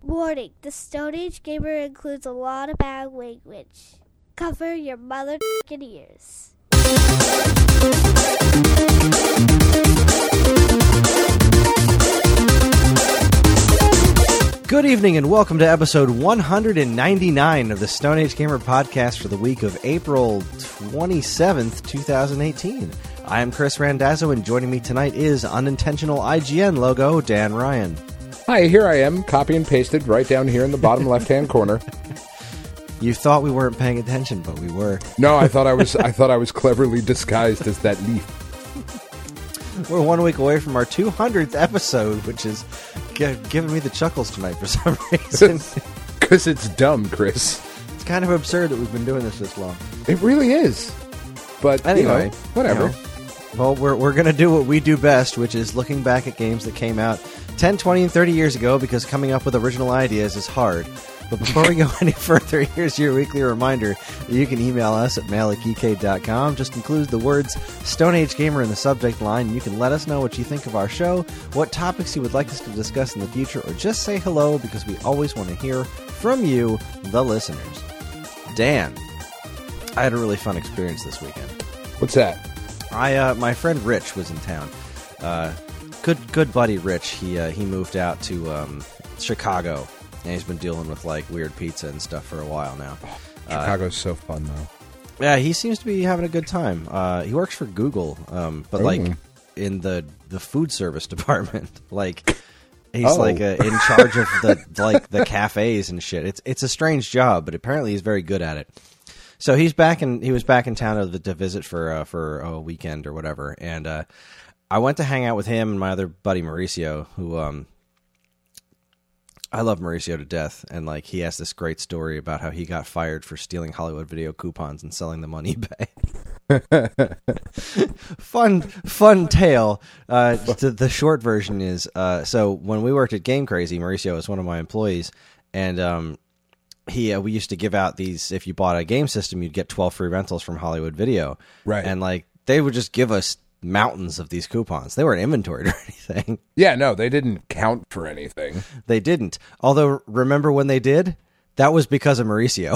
Warning, the Stone Age Gamer includes a lot of bad language. Cover your mother ears. Good evening and welcome to episode 199 of the Stone Age Gamer podcast for the week of April 27th, 2018. I am Chris Randazzo, and joining me tonight is unintentional IGN logo, Dan Ryan. Hi, here I am, copy and pasted right down here in the bottom left-hand corner. You thought we weren't paying attention, but we were. No, I thought I was cleverly disguised as that leaf. We're 1 week away from our 200th episode, which is giving me the chuckles tonight for some reason. Because it's dumb, Chris. It's kind of absurd that we've been doing this long. It really is. But anyway, whatever. Well, we're going to do what we do best, which is looking back at games that came out 10, 20, and 30 years ago, because coming up with original ideas is hard. But before we go any further, here's your weekly reminder that you can email us at mail@geekade.com. Just include the words Stone Age Gamer in the subject line, and you can let us know what you think of our show, what topics you would like us to discuss in the future, or just say hello, because we always want to hear from you, the listeners. Dan, I had a really fun experience this weekend. What's that? My friend Rich was in town. Good buddy Rich. He moved out to Chicago, and he's been dealing with like weird pizza and stuff for a while now. Chicago's so fun, though. Yeah, he seems to be having a good time. He works for Google, but like in the food service department. Like he's like in charge of the cafes and shit. It's a strange job, but apparently he's very good at it. So he was back in town to visit for a weekend or whatever, and I went to hang out with him and my other buddy Mauricio, who I love Mauricio to death, and like he has this great story about how he got fired for stealing Hollywood Video coupons and selling them on eBay. fun tale. The short version is so when we worked at Game Crazy, Mauricio was one of my employees, and we used to give out these. If you bought a game system, you'd get 12 free rentals from Hollywood Video, right? And like they would just give us mountains of these coupons. They weren't inventoried or anything. Yeah, no, they didn't count for anything. They didn't. Although, remember when they did? That was because of Mauricio.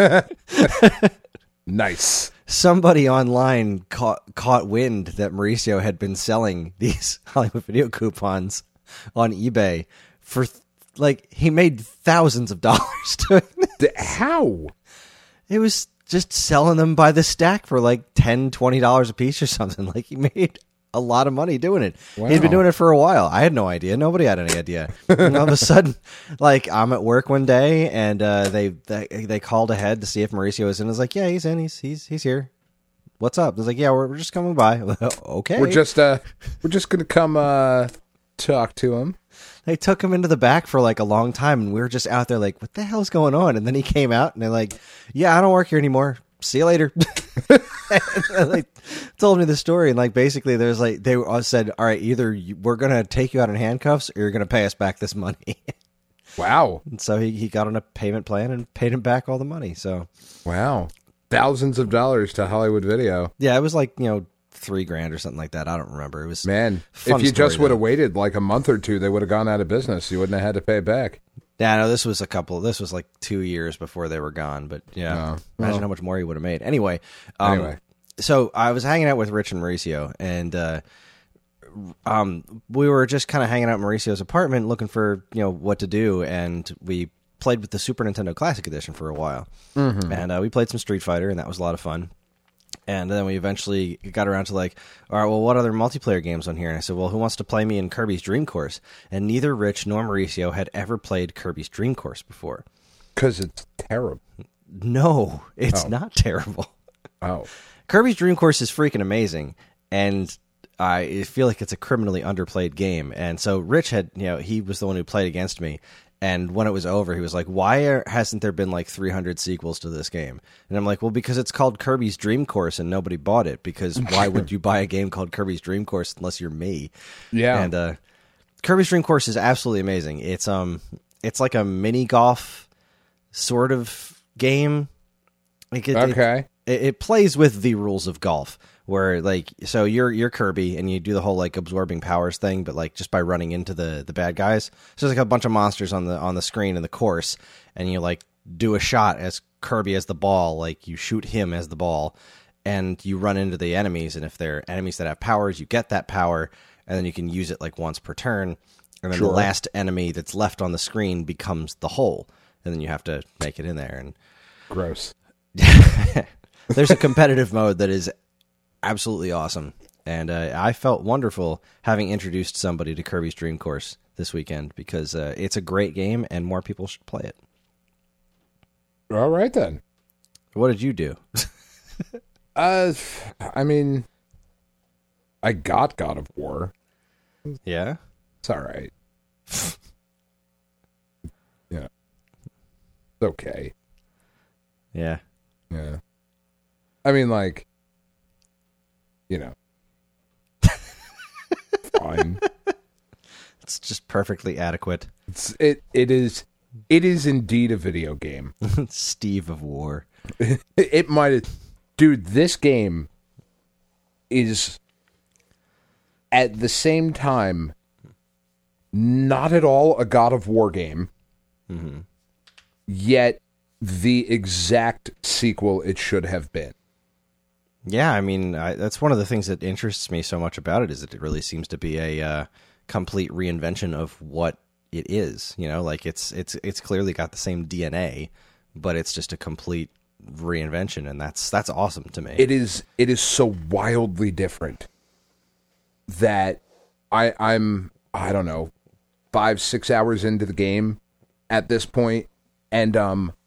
Nice. Somebody online caught wind that Mauricio had been selling these Hollywood Video coupons on eBay for, like, he made thousands of dollars doing this. How? It was just selling them by the stack for like $10, $20 a piece or something. Like he made a lot of money doing it. Wow. He'd been doing it for a while. I had no idea. Nobody had any idea. And all of a sudden, like I'm at work one day, and they called ahead to see if Mauricio was in. I was like, yeah, he's in. He's here. What's up? I was like, yeah, we're just coming by. Okay, we're just gonna come talk to him. They took him into the back for like a long time, and we were just out there like, what the hell's going on? And then he came out, and they're like, yeah, I don't work here anymore. See you later. And they told me the story, and like basically there's like they all said, all right, either we're going to take you out in handcuffs or you're going to pay us back this money. Wow. And so he got on a payment plan and paid him back all the money. So wow. Thousands of dollars to Hollywood Video. Yeah, it was like, $3,000 or something like that. I don't remember. It was if you just would have waited like a month or two, they would have gone out of business. You wouldn't have had to pay it back. Yeah, no, this was like 2 years before they were gone. But yeah, imagine how much more he would have made. Anyway, so I was hanging out with Rich and Mauricio, and we were just kind of hanging out at Mauricio's apartment, looking for what to do, and we played with the Super Nintendo Classic Edition for a while, and we played some Street Fighter, and that was a lot of fun. And then we eventually got around to like, all right, well, what other multiplayer games on here? And I said, well, who wants to play me in Kirby's Dream Course? And neither Rich nor Mauricio had ever played Kirby's Dream Course before. Because it's terrible. No, it's not terrible. Oh. Kirby's Dream Course is freaking amazing. And I feel like it's a criminally underplayed game. And so Rich had, he was the one who played against me. And when it was over, he was like, why hasn't there been like 300 sequels to this game? And I'm like, well, because it's called Kirby's Dream Course and nobody bought it. Because why would you buy a game called Kirby's Dream Course unless you're me? Yeah. And Kirby's Dream Course is absolutely amazing. It's like a mini golf sort of game. Like it plays with the rules of golf, where like so you're Kirby and you do the whole like absorbing powers thing, but like just by running into the bad guys. So there's like a bunch of monsters on the screen in the course, and you like do a shot as Kirby as the ball, like you shoot him as the ball, and you run into the enemies, and if they're enemies that have powers, you get that power, and then you can use it like once per turn, and then the last enemy that's left on the screen becomes the hole, and then you have to make it in there. And gross. There's a competitive mode that is absolutely awesome, and I felt wonderful having introduced somebody to Kirby's Dream Course this weekend, because it's a great game and more people should play it. All right then. What did you do? I mean, I got God of War. Yeah, it's all right. Yeah, it's okay. Yeah. I mean, like, you know, fine. It's just perfectly adequate. It is indeed a video game. Steve of War. It might, dude. This game is at the same time not at all a God of War game, yet the exact sequel it should have been. Yeah, I mean, that's one of the things that interests me so much about it, is that it really seems to be a complete reinvention of what it is. You know, like it's clearly got the same DNA, but it's just a complete reinvention, and that's awesome to me. It is so wildly different that I'm I don't know, 5-6 hours into the game at this point, and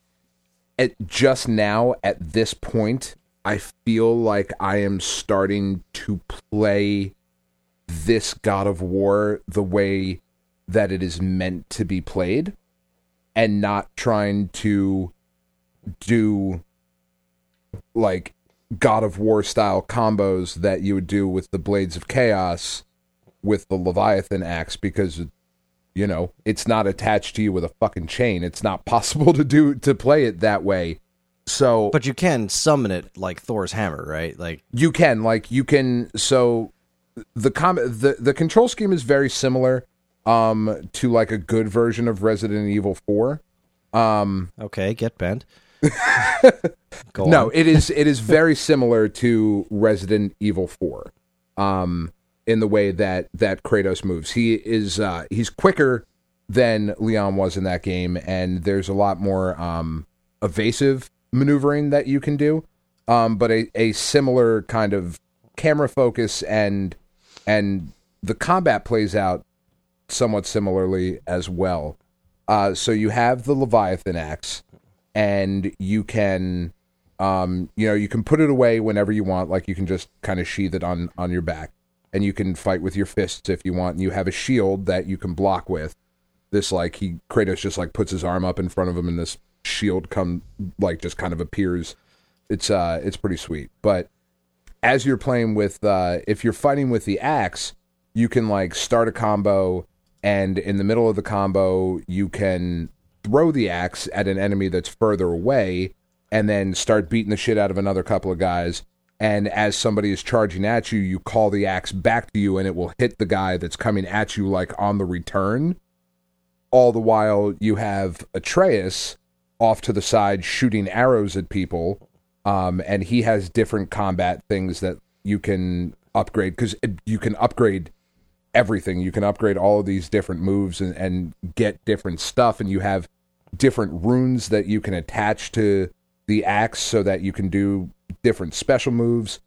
just now at this point, I feel like I am starting to play this God of War the way that it is meant to be played, and not trying to do like God of War style combos that you would do with the Blades of Chaos with the Leviathan axe, because you know it's not attached to you with a fucking chain. It's not possible to play it that way. So, but you can summon it like Thor's hammer, right? Like you can. So the control scheme is very similar to like a good version of Resident Evil 4. Okay, get bent. Go no, on. it is very similar to Resident Evil 4. In the way that Kratos moves. He's quicker than Leon was in that game, and there's a lot more evasive maneuvering that you can do. But a similar kind of camera focus, and the combat plays out somewhat similarly as well. So you have the Leviathan axe, and you can you can put it away whenever you want. Like you can just kind of sheath it on your back. And you can fight with your fists if you want. And you have a shield that you can block with. This Kratos just like puts his arm up in front of him, and this shield just kind of appears. It's pretty sweet. But as you're playing with, if you're fighting with the axe, you can like start a combo, and in the middle of the combo, you can throw the axe at an enemy that's further away, and then start beating the shit out of another couple of guys. And as somebody is charging at you, you call the axe back to you, and it will hit the guy that's coming at you like on the return. All the while, you have Atreus off to the side shooting arrows at people, and he has different combat things that you can upgrade, because you can upgrade everything. You can upgrade all of these different moves and get different stuff, and you have different runes that you can attach to the axe so that you can do different special moves.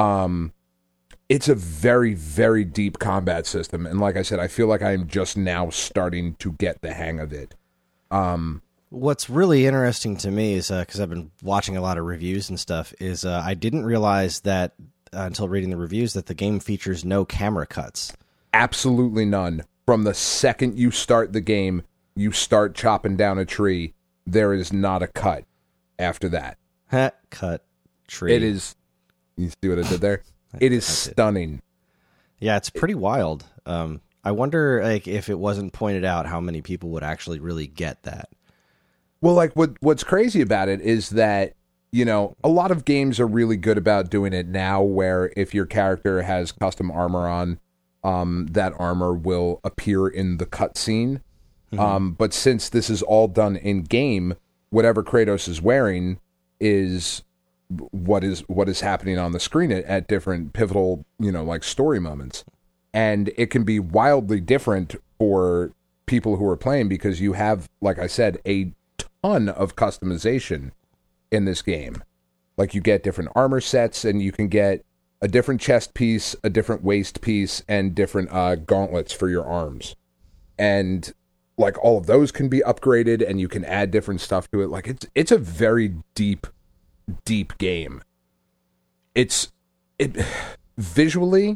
It's a very, very deep combat system, and like I said, I feel like I am just now starting to get the hang of it. What's really interesting to me is, because I've been watching a lot of reviews and stuff, is I didn't realize that until reading the reviews that the game features no camera cuts. Absolutely none. From the second you start the game, you start chopping down a tree, there is not a cut after that. Cut tree. It is. You see what I did there? It is stunning. Yeah, it's pretty wild. I wonder, like, if it wasn't pointed out, how many people would actually really get that. Well, like what's crazy about it is that you know, a lot of games are really good about doing it now, where if your character has custom armor on, that armor will appear in the cutscene. But since this is all done in game, whatever Kratos is wearing is what is happening on the screen at different pivotal, you know, like story moments. And it can be wildly different for people who are playing because you have, like I said, a ton of customization in this game. Like, you get different armor sets, and you can get a different chest piece, a different waist piece, and different gauntlets for your arms. And like, all of those can be upgraded, and you can add different stuff to it. Like, it's a very deep game. Visually,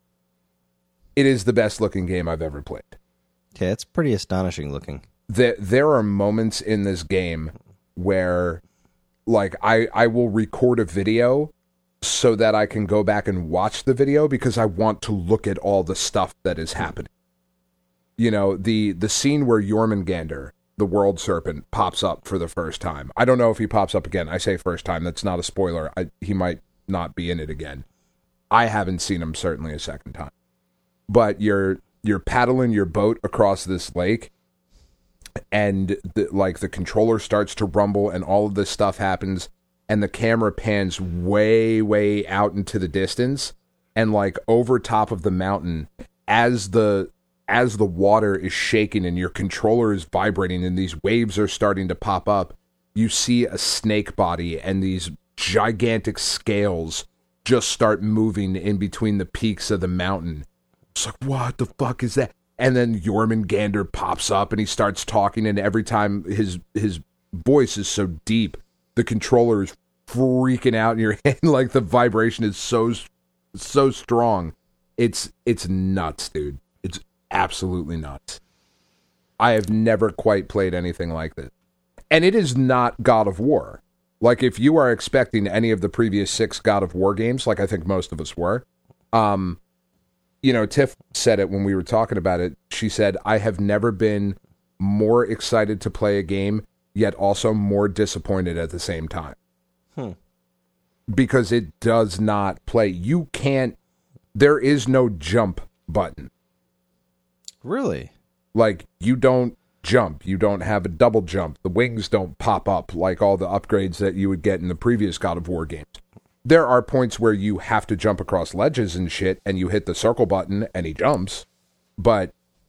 it is the best looking game I've ever played. Yeah, it's pretty astonishing looking. There are moments in this game where, like, I will record a video so that I can go back and watch the video because I want to look at all the stuff that is happening. You know, the scene where Jormungandr, the World Serpent, pops up for the first time. I don't know if he pops up again. I say first time. That's not a spoiler. He might not be in it again. I haven't seen him certainly a second time. But you're paddling your boat across this lake, and the controller starts to rumble, and all of this stuff happens, and the camera pans way, way out into the distance, and like over top of the mountain, as the water is shaking and your controller is vibrating and these waves are starting to pop up, you see a snake body and these gigantic scales just start moving in between the peaks of the mountain. It's like, what the fuck is that? And then Jormungandr pops up and he starts talking, and every time his voice is so deep, the controller is freaking out in your hand. Like, the vibration is so strong. It's nuts, dude. It's absolutely nuts. I have never quite played anything like this. And it is not God of War. Like, if you are expecting any of the previous 6 God of War games, like I think most of us were, you know, Tiff said it when we were talking about it. She said, I have never been more excited to play a game, yet also more disappointed at the same time. Because it does not play. You can't, there is no jump button. Really? Like, you don't jump. You don't have a double jump. The wings don't pop up like all the upgrades that you would get in the previous God of War games. There are points where you have to jump across ledges and shit, and you hit the circle button and he jumps, but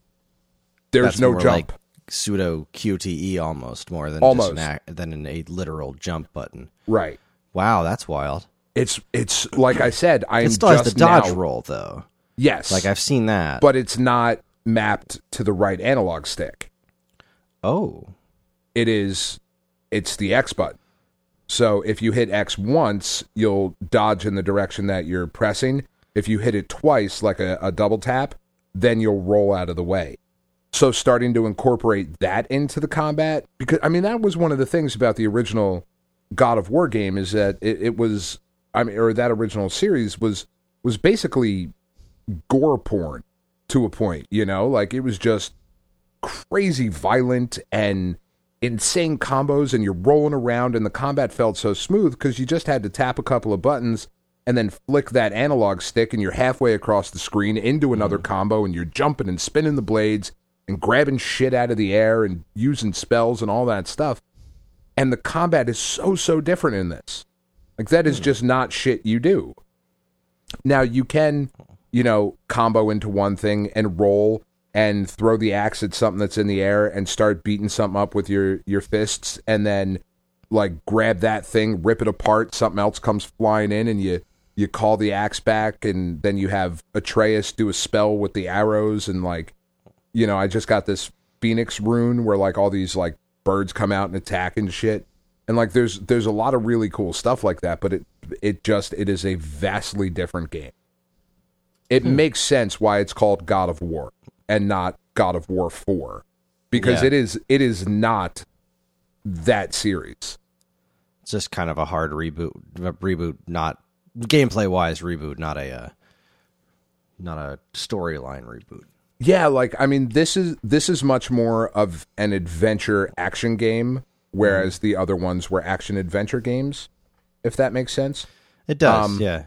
there's no jump. Like pseudo QTE almost, more than almost than a literal jump button. Right. Wow, that's wild. It's like I said, it still has the dodge roll though. Yes. Like, I've seen that. But it's not mapped to the right analog stick. Oh. It's the X button. So if you hit X once, you'll dodge in the direction that you're pressing. If you hit it twice, like a double tap, then you'll roll out of the way. So starting to incorporate that into the combat, because, I mean, that was one of the things about the original God of War game, is that it was, I mean, or that original series was basically gore porn to a point, you know? Like, it was just crazy violent and insane combos, and you're rolling around, and the combat felt so smooth because you just had to tap a couple of buttons and then flick that analog stick, and you're halfway across the screen into another combo, and you're jumping and spinning the blades and grabbing shit out of the air and using spells and all that stuff. And the combat is so different in this. Like, that is just not shit you do. Now, you can, you know, combo into one thing and roll and throw the axe at something that's in the air and start beating something up with your fists, and then, like, grab that thing, rip it apart, something else comes flying in, and you call the axe back, and then you have Atreus do a spell with the arrows, and, like, you know, I just got this Phoenix rune where, like, all these, like, birds come out and attack and shit. And, like, there's a lot of really cool stuff like that, but it is a vastly different game. It makes sense why it's called God of War and not God of War 4, because it is not that series. It's just kind of a hard reboot, not gameplay wise reboot, not a storyline reboot. Yeah, like, I mean, this is much more of an adventure action game, whereas the other ones were action adventure games. if that makes sense. It does, yeah.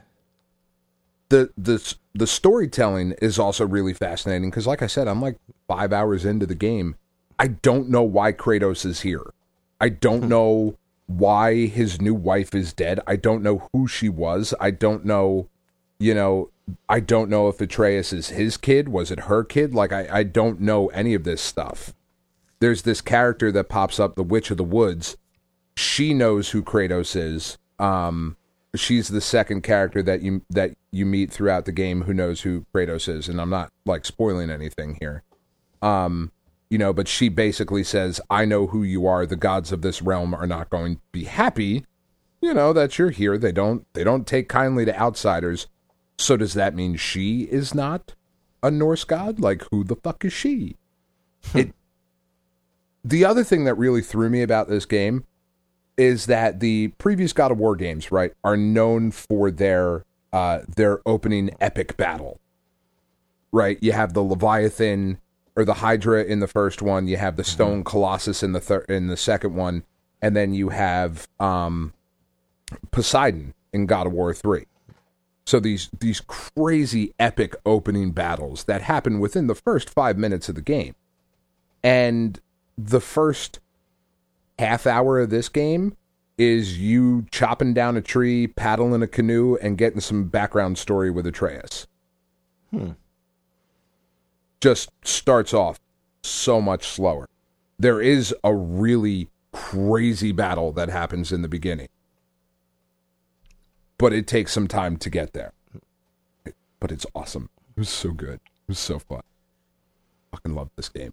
The storytelling is also really fascinating because, like I said, I'm like 5 hours into the game. I don't know why Kratos is here. I don't know why his new wife is dead. I don't know who she was. I don't know, I don't know if Atreus is his kid. Was it her kid? Like, I don't know any of this stuff. There's this character that pops up, the Witch of the Woods. She knows who Kratos is. She's the second character that you meet throughout the game who knows who Kratos is, and I'm not like spoiling anything here. But she basically says, "I know who you are. The gods of this realm are not going to be happy, that you're here. They don't take kindly to outsiders." So does that mean she is not a Norse god? Like, who the fuck is she? The other thing that really threw me about this game is that the previous God of War games, right, are known for their opening epic battle. Right? You have the Leviathan or the Hydra in the first one, you have the Stone Colossus in the second one, and then you have Poseidon in God of War 3. So these crazy epic opening battles that happen within the first 5 minutes of the game. And the first half hour of this game is you chopping down a tree, paddling a canoe, and getting some background story with Atreus. Just starts off so much slower. There is a really crazy battle that happens in the beginning, but it takes some time to get there. But it's awesome. It was so good. It was so fun. Fucking love this game.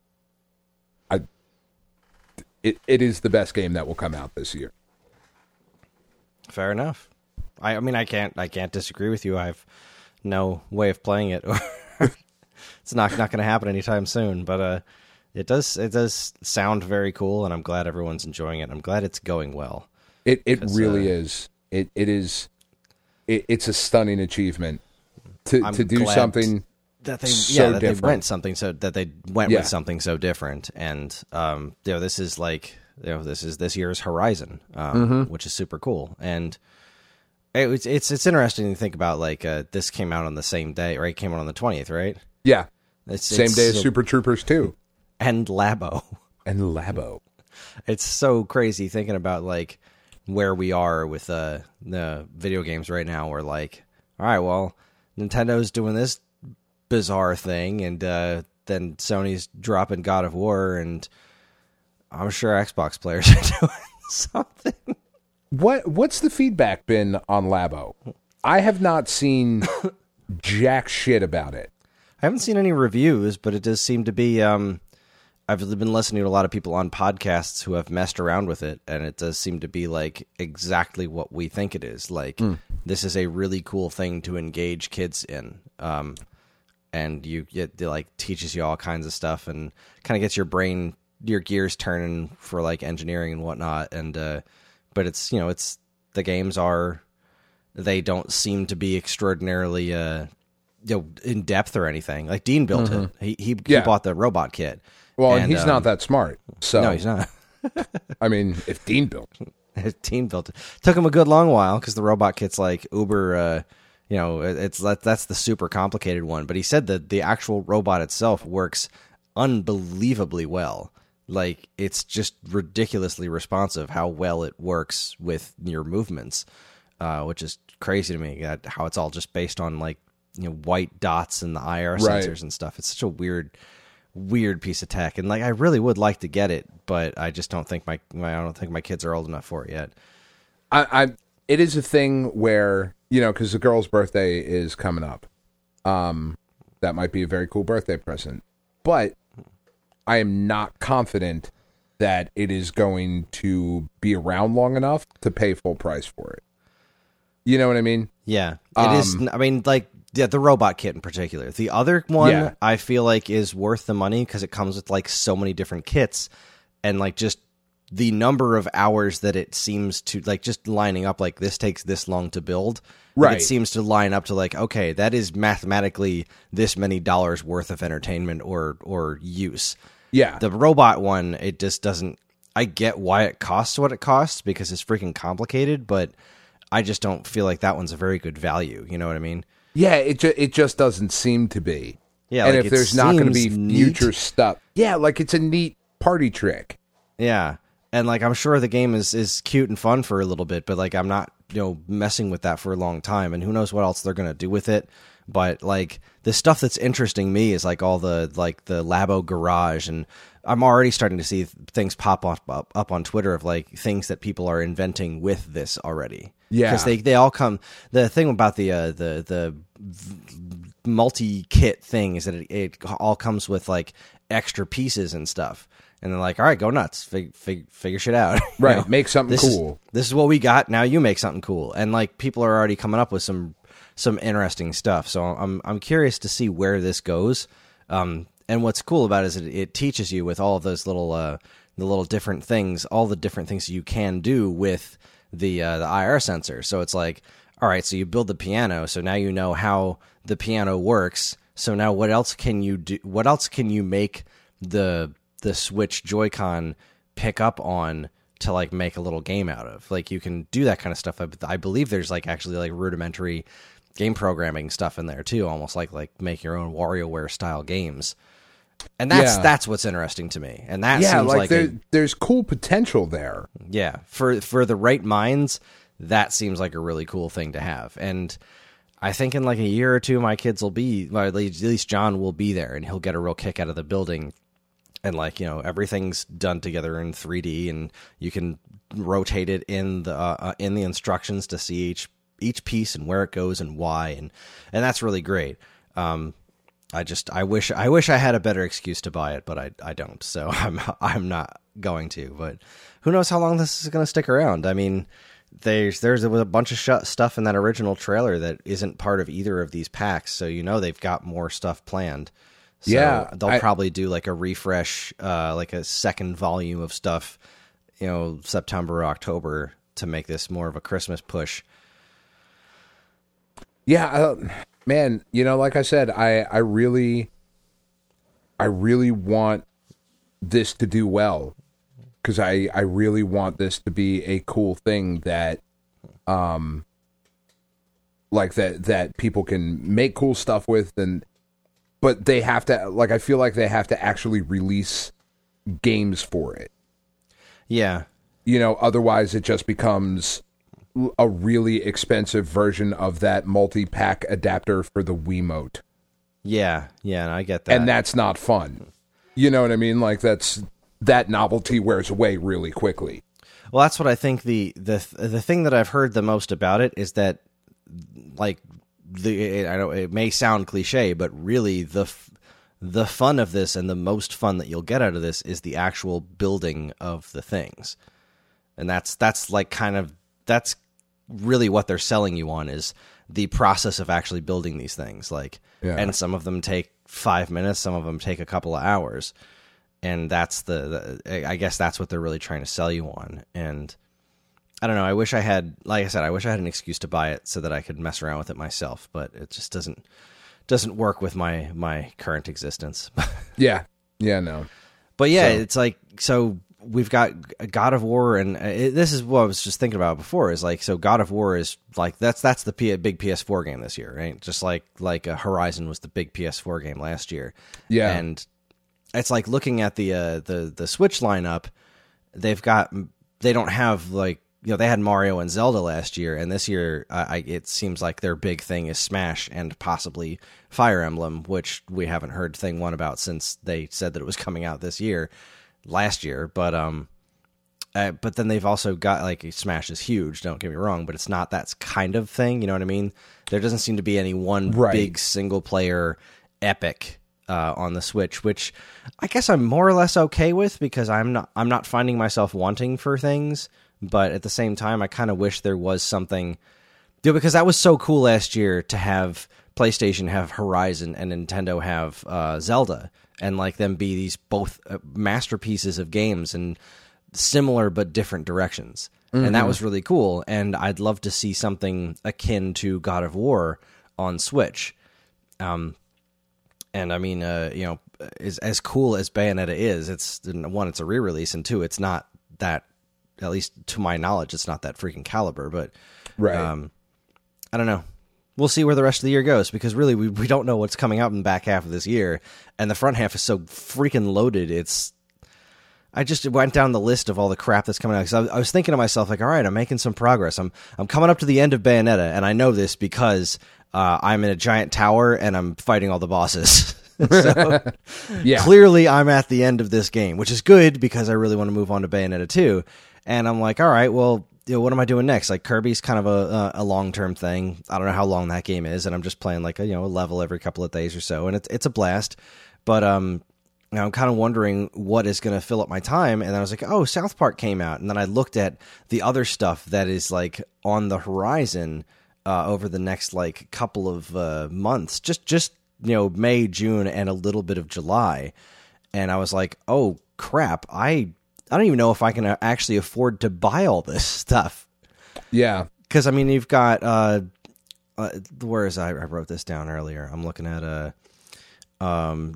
It is the best game that will come out this year. Fair enough. I mean, I can't disagree with you. I have no way of playing it. It's not going to happen anytime soon. But it does sound very cool, and I'm glad everyone's enjoying it. I'm glad it's going well. It really is. It's a stunning achievement to do something that they so that they went with something so different. And this is like this is this year's Horizon, which is super cool. And it's interesting to think about, like, this came out on the same day, right? It came out on the 20th, right? Yeah. Same day as Super Troopers 2. And Labo. It's so crazy thinking about, like, where we are with the video games right now. We're like, all right, well, Nintendo's doing this bizarre thing, and then Sony's dropping God of War, and I'm sure Xbox players are doing something. What's the feedback been on Labo? I have not seen jack shit about it. I haven't seen any reviews, but it does seem to be... I've been listening to a lot of people on podcasts who have messed around with it, and it does seem to be like exactly what we think it is. Like, this is a really cool thing to engage kids in. And it like teaches you all kinds of stuff and kind of gets your gears turning for like engineering and whatnot. And, but it's the games they don't seem to be extraordinarily, in depth or anything. Like, Dean built it. He bought the robot kit. Well, and he's not that smart. So no, he's not. I mean, if Dean built it, took him a good long while because the robot kit's like uber. That's the super complicated one. But he said that the actual robot itself works unbelievably well. Like, it's just ridiculously responsive how well it works with your movements, which is crazy to me. How it's all just based on, like, white dots and the IR sensors and stuff. It's such a weird piece of tech, and like I really would like to get it, but I just don't think my kids are old enough for it yet. It is a thing where, because the girl's birthday is coming up. That might be a very cool birthday present, but I am not confident that it is going to be around long enough to pay full price for it. You know what I mean? Yeah, it is. I mean, like, yeah, the robot kit in particular. The other one I feel like is worth the money because it comes with like so many different kits, and like just the number of hours that it seems to, like, just lining up, like, this takes this long to build. Right. It seems to line up to like, okay, that is mathematically this many dollars worth of entertainment or use. Yeah. The robot one, it just doesn't. I get why it costs what it costs because it's freaking complicated, but I just don't feel like that one's a very good value. You know what I mean? Yeah, it just doesn't seem to be. Yeah, and like, if there's not going to be neat. future stuff, yeah, like it's a neat party trick. Yeah, and like I'm sure the game is cute and fun for a little bit, but like I'm not messing with that for a long time, and who knows what else they're going to do with it. But like the stuff that's interesting me is like all the Labo Garage, and I'm already starting to see things pop up on Twitter of like things that people are inventing with this already. Yeah, because they all come. The thing about the multi-kit thing is that it all comes with like extra pieces and stuff, and they're like, all right, go nuts, figure shit out. Right, make something cool. This is what we got. Now you make something cool, and like people are already coming up with some interesting stuff. So I'm curious to see where this goes. And what's cool about it is it teaches you with all of those little the little different things, all the different things you can do with the IR sensor. So it's like, all right, so you build the piano, so now you know how the piano works. So now what else can you do? What else can you make the Switch Joy-Con pick up on to like make a little game out of? Like you can do that kind of stuff. I believe there's like actually like rudimentary game programming stuff in there too, almost like make your own WarioWare style games. And that's what's interesting to me. And that seems like there's cool potential there. Yeah, for the right minds, that seems like a really cool thing to have. And I think in like a year or two, my kids will be, or at least John will be there, and he'll get a real kick out of the building. And like everything's done together in 3D, and you can rotate it in the instructions to see each piece and where it goes and why, and that's really great. I wish I had a better excuse to buy it, but I don't. So I'm not going to. But who knows how long this is going to stick around? I mean, there was a bunch of stuff in that original trailer that isn't part of either of these packs. So they've got more stuff planned. So yeah, they'll probably do like a refresh, like a second volume of stuff, September or October to make this more of a Christmas push. Yeah, man, like I said, I really want this to do well, because I really want this to be a cool thing that, like that people can make cool stuff with, but they have to, like, I feel like they have to actually release games for it. Yeah. Otherwise it just becomes a really expensive version of that multi-pack adapter for the Wiimote. Yeah, I get that. And that's not fun. You know what I mean? Like that novelty wears away really quickly. Well, that's what I think the thing that I've heard the most about it is that, like, I know it may sound cliche, but really the fun of this and the most fun that you'll get out of this is the actual building of the things. And that's like kind of, that's really what they're selling you on, is the process of actually building these things. Like, and some of them take 5 minutes, some of them take a couple of hours. And that's I guess that's what they're really trying to sell you on. And I don't know. I wish I had, like I said, I wish I had an excuse to buy it so that I could mess around with it myself, but it just doesn't work with my current existence. Yeah. No. But yeah, it's like, so we've got God of War, and this is what I was just thinking about before, is like, so God of War is like, that's the big PS4 game this year, right? Just like Horizon was the big PS4 game last year. Yeah. And it's like looking at the Switch lineup, they don't have, like, they had Mario and Zelda last year, and this year it seems like their big thing is Smash and possibly Fire Emblem, which we haven't heard thing one about since they said that it was coming out last year. But then they've also got, like, Smash is huge, don't get me wrong, but it's not that kind of thing, you know what I mean? There doesn't seem to be any one big single-player epic on the Switch, which I guess I'm more or less okay with, because I'm not finding myself wanting for things. But at the same time, I kind of wish there was something, because that was so cool last year to have PlayStation have Horizon and Nintendo have Zelda, and like them be these both masterpieces of games in similar but different directions. Mm-hmm. And that was really cool. And I'd love to see something akin to God of War on Switch. And I mean, as cool as Bayonetta is, it's a re-release, and two, it's not that, at least to my knowledge, it's not that freaking caliber. But Right. I don't know. We'll see where the rest of the year goes, because really we don't know what's coming out in the back half of this year, and the front half is so freaking loaded. I just went down the list of all the crap that's coming out, because I was thinking to myself, like, all right, I'm making some progress. I'm coming up to the end of Bayonetta, and I know this because I'm in a giant tower and I'm fighting all the bosses. So Yeah. clearly I'm at the end of this game, which is good because I really want to move on to Bayonetta 2. And I'm like, all right, well, what am I doing next? Like, Kirby's kind of a long-term thing. I don't know how long that game is, and I'm just playing like a level every couple of days or so, and it's a blast. But I'm kind of wondering what is going to fill up my time, and then I was like, oh, South Park came out, and then I looked at the other stuff that is like on the horizon over the next like couple of months, just May, June, and a little bit of July, and I was like, oh crap, I don't even know if I can actually afford to buy all this stuff. Yeah. Because, I mean, you've got, where is I wrote this down earlier. I'm looking at, where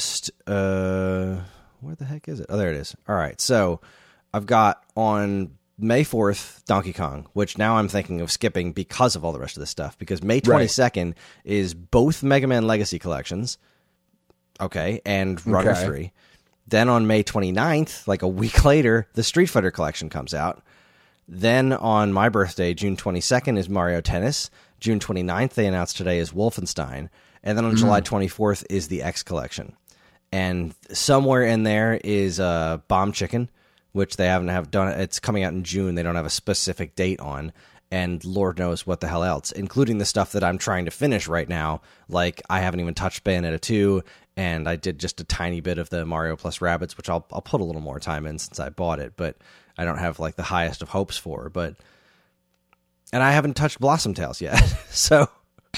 the heck is it? Oh, there it is. All right. So I've got on May 4th, Donkey Kong, which now I'm thinking of skipping because of all the rest of this stuff. Because May 22nd is both Mega Man Legacy collections. Okay. And Runner 3. Then on May 29th, like a week later, the Street Fighter collection comes out. Then on my birthday, June 22nd, is Mario Tennis. June 29th, they announced today, is Wolfenstein. And then on July 24th is the X collection. And somewhere in there is Bomb Chicken, which they haven't done. It's coming out in June. They don't have a specific date on. And Lord knows what the hell else, including the stuff that I'm trying to finish right now. Like, I haven't even touched Bayonetta 2, and I did just a tiny bit of the Mario plus Rabbids, which I'll put a little more time in since I bought it, but I don't have like the highest of hopes for. And I haven't touched Blossom Tales yet, so.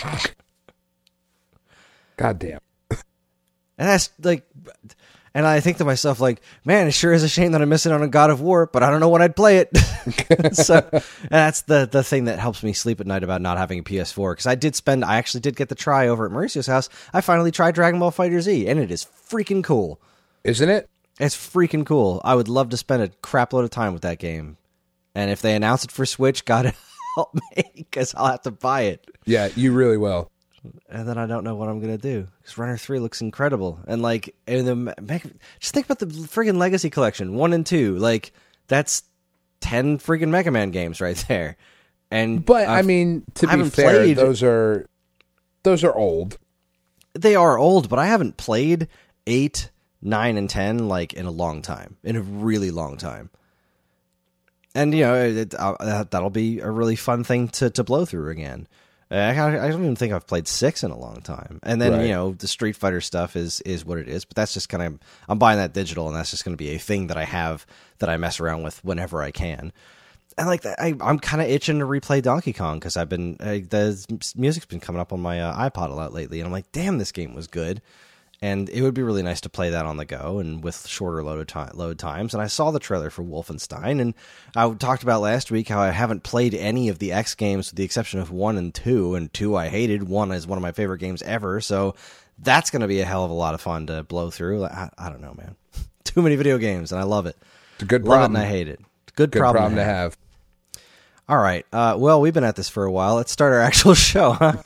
God damn. And that's like, and I think to myself, like, man, it sure is a shame that I'm missing out on God of War, but I don't know when I'd play it. So and that's the thing that helps me sleep at night about not having a PS4, because I actually did get the try over at Mauricio's house. I finally tried Dragon Ball FighterZ, and it is freaking cool. Isn't it? It's freaking cool. I would love to spend a crap load of time with that game. And if they announce it for Switch, God help me, because I'll have to buy it. Yeah, you really will. And then I don't know what I'm going to do, because Runner 3 looks incredible. And like, just think about the friggin' Legacy Collection 1 and 2. Like, that's 10 friggin' Mega Man games right there. But I mean, to be fair, those are old. They are old, but I haven't played 8, 9, and 10 like in a long time, in a really long time. And that'll be a really fun thing to blow through again. I don't even think I've played 6 in a long time. And then, the Street Fighter stuff is what it is. But that's just kind of, I'm buying that digital, and that's just going to be a thing that I have that I mess around with whenever I can. And like that, I'm kind of itching to replay Donkey Kong, because the music's been coming up on my iPod a lot lately. And I'm like, damn, this game was good. And it would be really nice to play that on the go and with shorter load times. And I saw the trailer for Wolfenstein, and I talked about last week how I haven't played any of the X games with the exception of 1 and 2. And 2 I hated. 1 is one of my favorite games ever. So that's going to be a hell of a lot of fun to blow through. I don't know, man. Too many video games, and I love it. It's a good love problem. It and I hate it. Good problem to have. All right. Well, we've been at this for a while. Let's start our actual show, huh?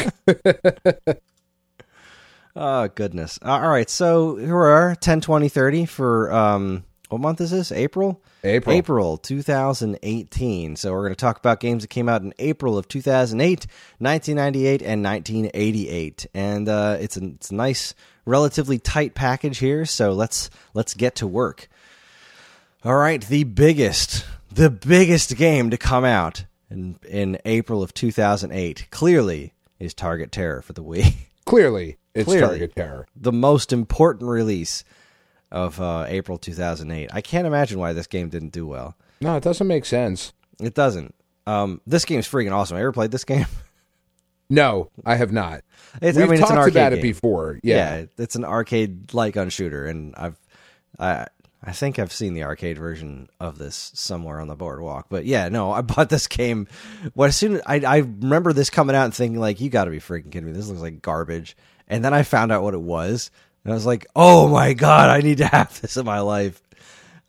Oh, goodness. All right, so here we are, 10/20/30 for, what month is this? April? April 2018. So we're going to talk about games that came out in April of 2008, 1998, and 1988. And it's a nice, relatively tight package here, so let's get to work. All right, the biggest game to come out in April of 2008, clearly, is Target Terror for the Wii. Clearly. It's Target Terror. The most important release of April 2008. I can't imagine why this game didn't do well. No, it doesn't make sense. It doesn't. This game's freaking awesome. Have you ever played this game? No, I have not. We've talked an arcade about game. it before. Yeah, it's an arcade-like gun shooter, and I think I've seen the arcade version of this somewhere on the boardwalk. But yeah, no, I bought this game. As soon as I remember this coming out and thinking, like, you got to be freaking kidding me. This looks like garbage. And then I found out what it was, and I was like, oh my God, I need to have this in my life.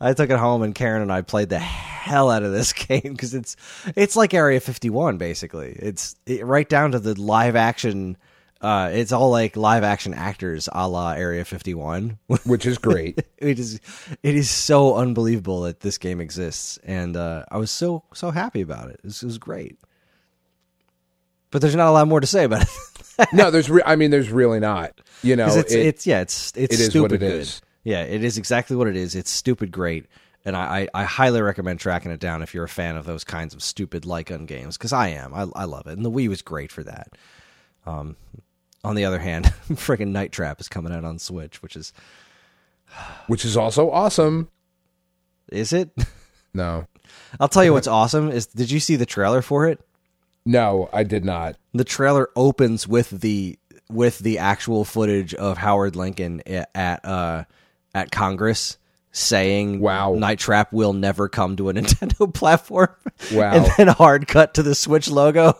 I took it home, and Karen and I played the hell out of this game because it's like Area 51 basically. It's right down to the live action. It's all like live action actors, a la Area 51, which is great. It is so unbelievable that this game exists, and I was so happy about it. It was great. But there's not a lot more to say about it. No, there's really not. You know, it's stupid is what it good. Is. Yeah, it is exactly what it is. It's stupid great, and I highly recommend tracking it down if you're a fan of those kinds of stupid light gun games, because I am. I love it, and the Wii was great for that. On the other hand, friggin' Night Trap is coming out on Switch, which is also awesome. Is it? No. I'll tell you what's awesome is, did you see the trailer for it? No, I did not. The trailer opens with the actual footage of Howard Lincoln at Congress saying, "Wow, Night Trap will never come to a Nintendo platform." Wow. And then a hard cut to the Switch logo.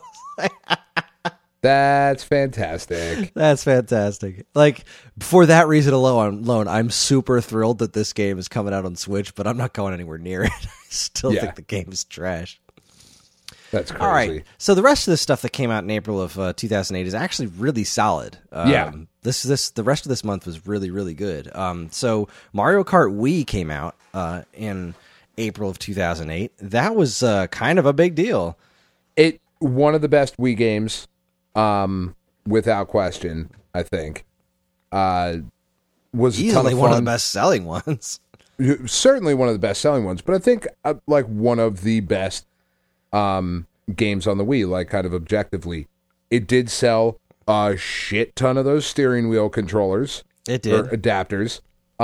That's fantastic. That's fantastic. Like, for that reason alone, I'm super thrilled that this game is coming out on Switch, but I'm not going anywhere near it. I still think the game is trash. That's crazy. All right. So the rest of the stuff that came out in April of 2008 is actually really solid. The rest of this month was really, really good. So Mario Kart Wii came out in April of 2008. That was kind of a big deal. One of the best Wii games, without question, I think. Was easily one of the best-selling ones. Certainly one of the best-selling ones, but I think like one of the best games on the Wii, like kind of objectively. It did sell a shit ton of those steering wheel controllers. It did. Or adapters.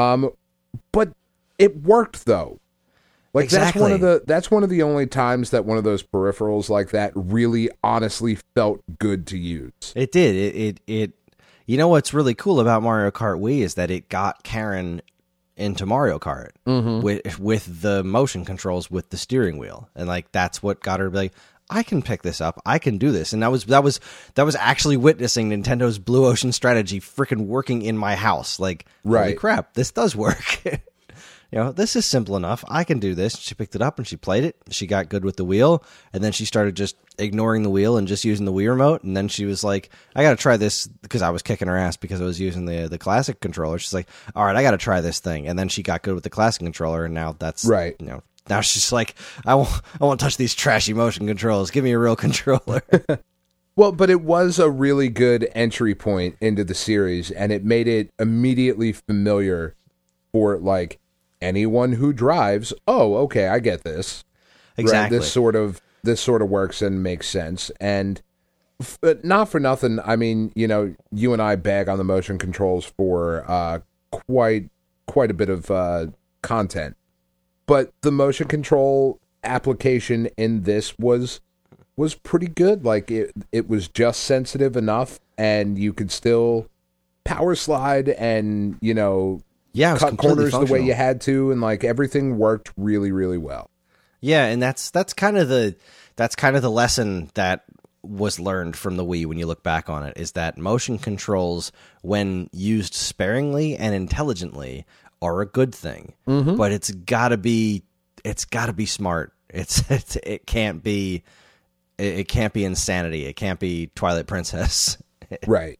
But it worked though. Like exactly. that's one of the only times that one of those peripherals like that really honestly felt good to use. It did. It you know what's really cool about Mario Kart Wii is that it got Karen into Mario Kart with the motion controls with the steering wheel, and like that's what got her to be like, I can pick this up, I can do this, and that was actually witnessing Nintendo's Blue Ocean strategy freaking working in my house. Like, holy crap, this does work. This is simple enough. I can do this. She picked it up and she played it. She got good with the wheel, and then she started just ignoring the wheel and just using the Wii remote. And then she was like, I got to try this, because I was kicking her ass because I was using the classic controller. She's like, all right, I got to try this thing. And then she got good with the classic controller, and now that's right. Now she's like, I won't touch these trashy motion controls. Give me a real controller. Well, but it was a really good entry point into the series, and it made it immediately familiar for like anyone who drives. Oh, okay, I get this. Exactly. Right? This sort of works and makes sense. And but not for nothing, I mean, you and I bag on the motion controls for quite a bit of content. But the motion control application in this was pretty good. Like it was just sensitive enough, and you could still power slide and cut corners the way you had to, and like everything worked really, really well. Yeah, and that's kind of the lesson that was learned from the Wii when you look back on it, is that motion controls, when used sparingly and intelligently, are a good thing. Mm-hmm. But it's gotta be smart. It can't be insanity. It can't be Twilight Princess. Right.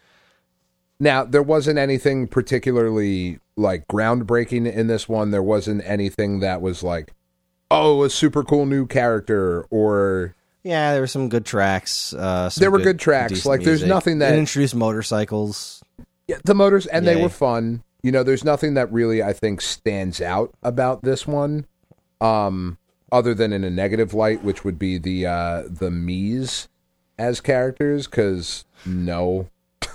Now, there wasn't anything particularly like groundbreaking in this one. There wasn't anything that was like, oh, a super cool new character, or yeah, there were some good tracks. There were good tracks. Like, there's nothing that introduced motorcycles. Yeah, the motors, and they were fun. There's nothing that really, I think, stands out about this one, other than in a negative light, which would be the Miis as characters. Because no.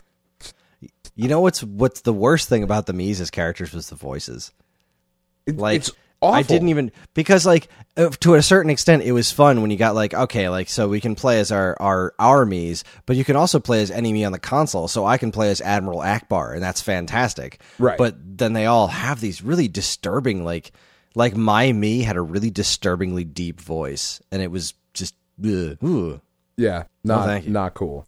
What's the worst thing about the Miis as characters was the voices. It's awful. I didn't even, because like to a certain extent it was fun when you got like, okay, like, so we can play as our Miis, but you can also play as any Mii on the console. So I can play as Admiral Akbar, and that's fantastic. Right. But then they all have these really disturbing, like my Mii had a really disturbingly deep voice, and it was just yeah, not cool.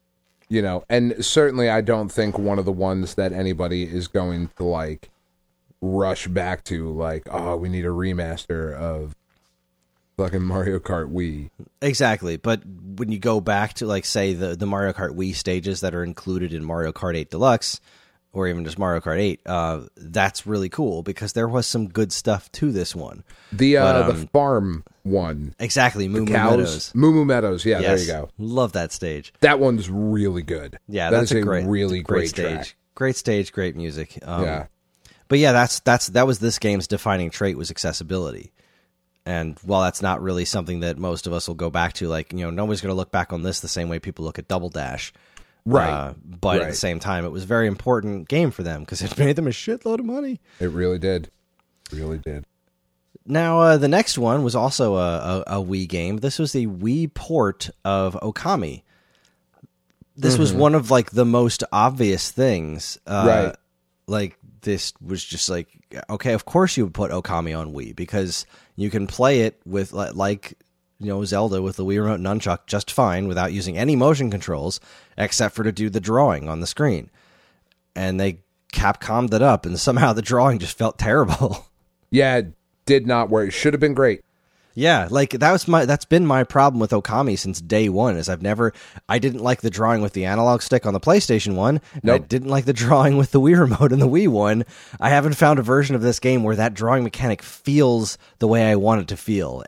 And certainly I don't think one of the ones that anybody is going to like. rush back to like, oh, we need a remaster of fucking Mario Kart Wii. Exactly, but when you go back to, like, say, the Mario Kart Wii stages that are included in Mario Kart 8 Deluxe, or even just Mario Kart 8, that's really cool because there was some good stuff to this one. The farm one. Exactly, Moo Moo cows, Meadows. Moo Moo Meadows, yeah, Yes, there you go. Love that stage. That one's really good. Yeah, that that's is a great, really great stage. track. Great stage, great music. Yeah. But yeah, that was this game's defining trait, was accessibility. And while that's not really something that most of us will go back to, like, nobody's going to look back on this the same way people look at Double Dash. Right. But at the same time, it was a very important game for them because it made them a shitload of money. It really did. Really did. Now, the next one was also a Wii game. This was the Wii port of Okami. This was one of, like, the most obvious things. Right. Like, this was just like, okay, of course you would put Okami on Wii because you can play it with, like, Zelda with the Wii Remote Nunchuck just fine without using any motion controls except for to do the drawing on the screen. And they Capcomed it up, and somehow the drawing just felt terrible. Yeah, it did not work. It should have been great. Yeah, like that's been my problem with Okami since day one. Is I didn't like the drawing with the analog stick on the PlayStation 1. And I didn't like the drawing with the Wii Remote and the Wii one. I haven't found a version of this game where that drawing mechanic feels the way I want it to feel.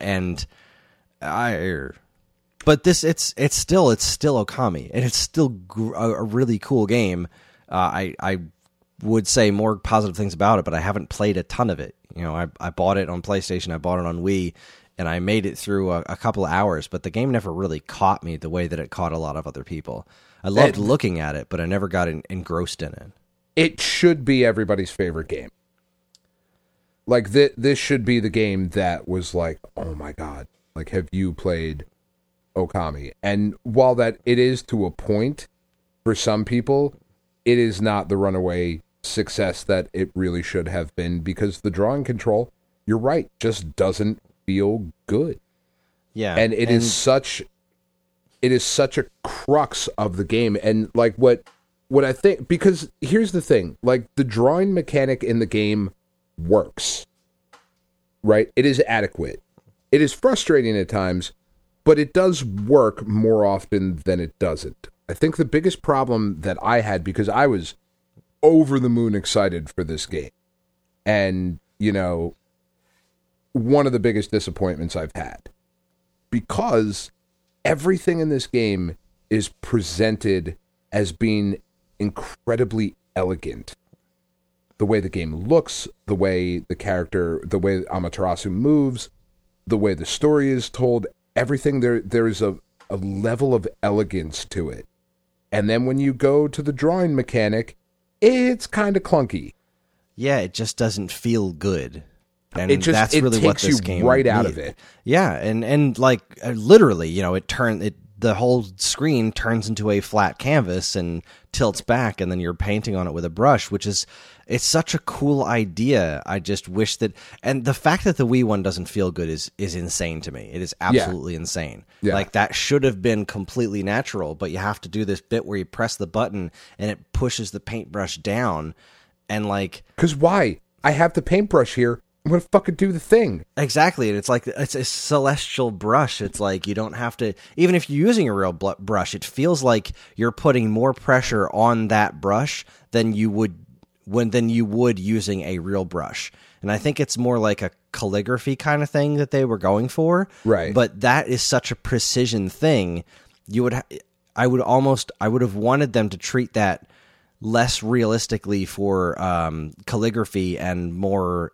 But it's still Okami, and it's still a really cool game. I would say more positive things about it, but I haven't played a ton of it. I bought it on PlayStation, I bought it on Wii, and I made it through a couple of hours, but the game never really caught me the way that it caught a lot of other people. I loved looking at it, but I never got engrossed in it. It should be everybody's favorite game. Like, this should be the game that was like, oh my god, like, have you played Okami? And while that it is to a point for some people, it is not the runaway success that it really should have been, because the drawing control, you're right, just doesn't feel good. Yeah. And it is such a crux of the game. And like what I think, because here's the thing, like, the drawing mechanic in the game works. Right? It is adequate. It is frustrating at times, but it does work more often than it doesn't. I think the biggest problem that I had, because I was over the moon excited for this game, and, one of the biggest disappointments I've had, because everything in this game is presented as being incredibly elegant. The way the game looks, the way the way Amaterasu moves, the way the story is told, everything there is a level of elegance to it. And then when you go to the drawing mechanic, it's kind of clunky. Yeah, it just doesn't feel good. And it that's really takes what this you game right out needed. of it. Yeah, and like, literally, the whole screen turns into a flat canvas and tilts back, and then you're painting on it with a brush, it's such a cool idea. I just wish that, and the fact that the Wii one doesn't feel good is insane to me. It is absolutely insane. Yeah. Like, that should have been completely natural, but you have to do this bit where you press the button and it pushes the paintbrush down, and like, because why? I have the paintbrush here. I'm going to fucking do the thing. Exactly. And it's like, it's a celestial brush. It's like, you don't have to, even if you're using a real brush, it feels like you're putting more pressure on that brush than you would using a real brush. And I think it's more like a calligraphy kind of thing that they were going for. Right. But that is such a precision thing. I would have wanted them to treat that less realistically for calligraphy and more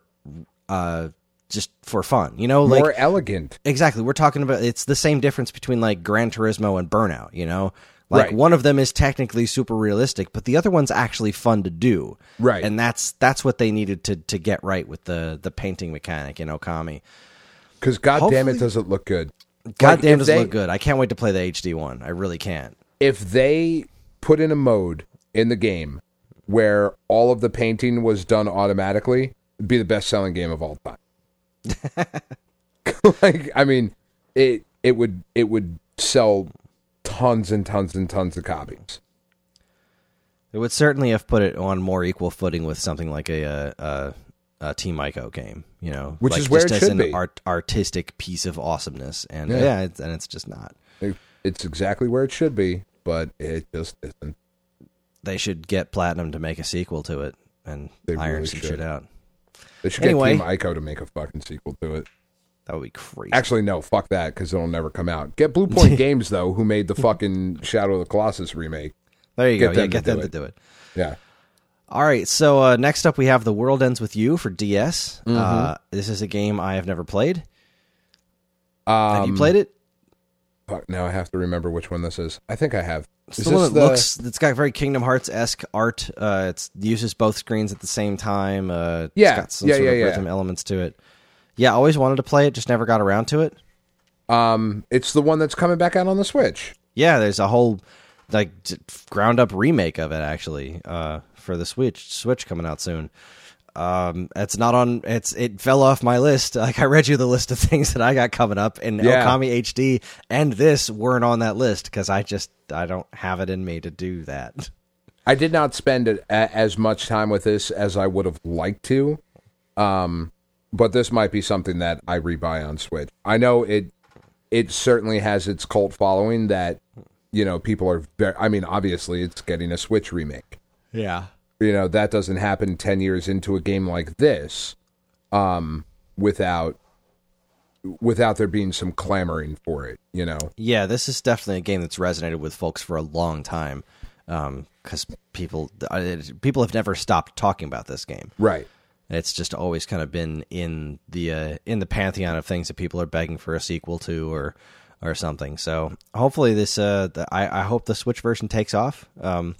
just for fun, more elegant. Exactly. We're talking about, it's the same difference between like Gran Turismo and Burnout, like right. One of them is technically super realistic, but the other one's actually fun to do. Right. And that's what they needed to get right with the painting mechanic in Okami. Because goddamn it, does it look good. Goddamn does it look good. I can't wait to play the HD one. I really can't. If they put in a mode in the game where all of the painting was done automatically, it'd be the best-selling game of all time. It would sell tons and tons and tons of copies. It would certainly have put it on more equal footing with something like a Team Ico game, which like, is where just it as should an be. Artistic piece of awesomeness, and it's just not. It's exactly where it should be, but it just isn't. They should get Platinum to make a sequel to it and iron really some should. shit out. They should Anyway. get Team Ico to make a fucking sequel to it. That would be crazy. Actually, no, fuck that, because it'll never come out. Get Blue Point Games, though, who made the fucking Shadow of the Colossus remake. There you go. them Get to them do to it. do it. Yeah. All right, so next up we have The World Ends With You for DS. This is a game I have never played. Have you played it? Fuck, now I have to remember which one this is. I think I have. It's the one that it's got very Kingdom Hearts-esque art. It uses both screens at the same time. It's got some sort of rhythm elements to it. Yeah, I always wanted to play it, just never got around to it. It's the one that's coming back out on the Switch. Yeah, there's a whole ground-up remake of it, actually, for the Switch coming out soon. It's not on. It fell off my list. Like, I read you the list of things that I got coming up, and Okami HD and this weren't on that list because I don't have it in me to do that. I did not spend as much time with this as I would have liked to, but this might be something that I rebuy on Switch. I know it certainly has its cult following that, people are very. I mean, obviously, it's getting a Switch remake. Yeah. That doesn't happen 10 years into a game like this without there being some clamoring for it, Yeah, this is definitely a game that's resonated with folks for a long time because people have never stopped talking about this game. Right. It's just always kind of been in the pantheon of things that people are begging for a sequel to or something. So hopefully this I hope the Switch version takes off.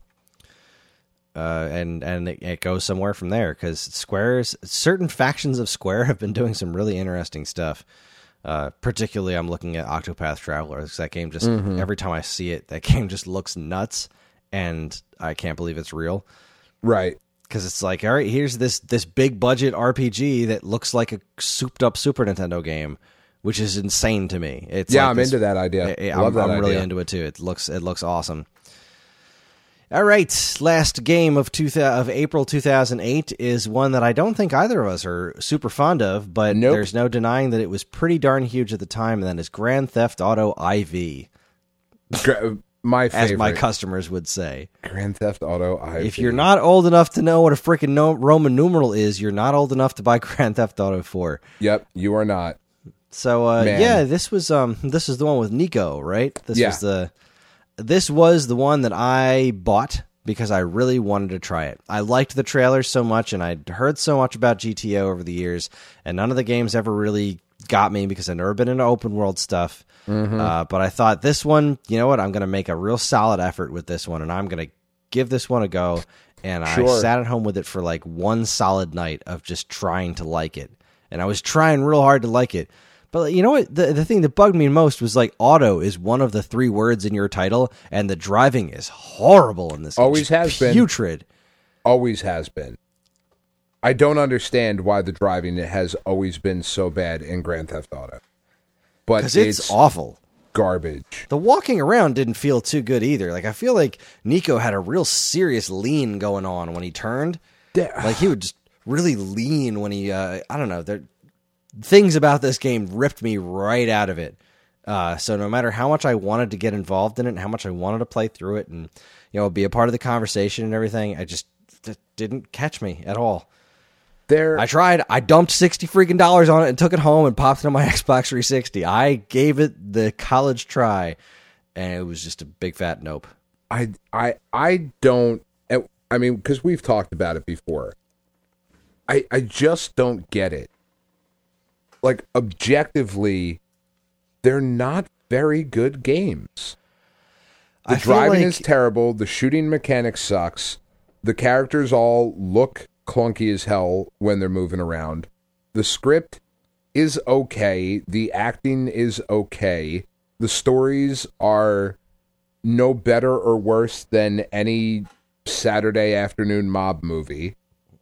And it goes somewhere from there because certain factions of Square have been doing some really interesting stuff. Particularly, I'm looking at Octopath Traveler. That game just every time I see it, that game just looks nuts, and I can't believe it's real. Right. Because it's like, all right, here's this big budget RPG that looks like a souped up Super Nintendo game, which is insane to me. It's like I'm into that idea. I'm really into it too. It looks awesome. All right, last game of April 2008 is one that I don't think either of us are super fond of, but there's no denying that it was pretty darn huge at the time, and that is Grand Theft Auto IV. My favorite. As my customers would say. Grand Theft Auto IV. If you're not old enough to know what a freaking Roman numeral is, you're not old enough to buy Grand Theft Auto 4. Yep, you are not. So, this is the one with Nico, right? This was the one that I bought because I really wanted to try it. I liked the trailer so much, and I'd heard so much about GTO over the years, and none of the games ever really got me because I've never been into open world stuff. But I thought this one, you know what, I'm going to make a real solid effort with this one, and I'm going to give this one a go. And I sat at home with it for like one solid night of just trying to like it. And I was trying real hard to like it. But you know what? The thing that bugged me most was like auto is one of the 3 words in your title, and the driving is horrible in this game. Always has been. Putrid. Always has been. I don't understand why the driving has always been so bad in Grand Theft Auto. But because it's awful. Garbage. The walking around didn't feel too good either. Like, I feel like Nico had a real serious lean going on when he turned. Like, he would just really lean when he, I don't know, things about this game ripped me right out of it. So no matter how much I wanted to get involved in it and how much I wanted to play through it and, be a part of the conversation and everything, it didn't catch me at all. I tried. I dumped $60 freaking on it and took it home and popped it on my Xbox 360. I gave it the college try, and it was just a big fat nope. I don't. I mean, because we've talked about it before. I just don't get it. Like, objectively, they're not very good games. The driving is terrible. The shooting mechanic sucks. The characters all look clunky as hell when they're moving around. The script is okay. The acting is okay. The stories are no better or worse than any Saturday afternoon mob movie.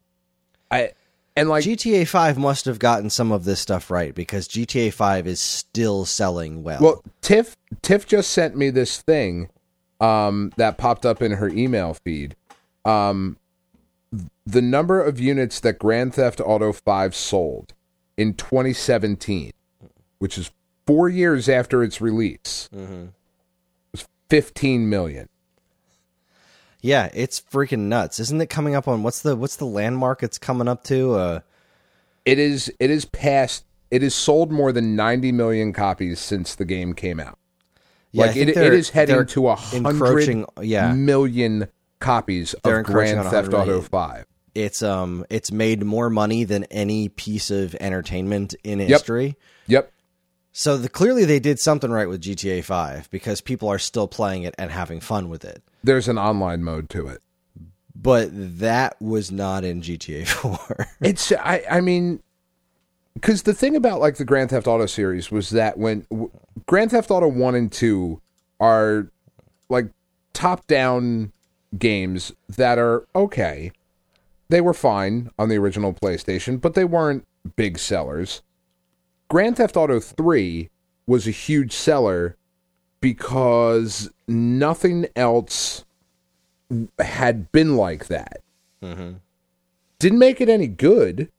GTA 5 must have gotten some of this stuff right because GTA 5 is still selling well. Well, Tiff just sent me this thing that popped up in her email feed. the number of units that Grand Theft Auto 5 sold in 2017, which is 4 years after its release, was 15 million. Yeah, it's freaking nuts. Isn't it coming up on what's the landmark it's coming up to? It is sold more than 90 million copies since the game came out. Yeah, like it is heading to 100 million copies of Grand Theft Auto 5. It's made more money than any piece of entertainment in history. Yep. So clearly they did something right with GTA 5 because people are still playing it and having fun with it. There's an online mode to it. But that was not in GTA 4. It's I mean, because the thing about like the Grand Theft Auto series was that when Grand Theft Auto 1 and 2 are like top-down games that are okay. They were fine on the original PlayStation, but they weren't big sellers. Grand Theft Auto 3 was a huge seller because nothing else had been like that. Didn't make it any good,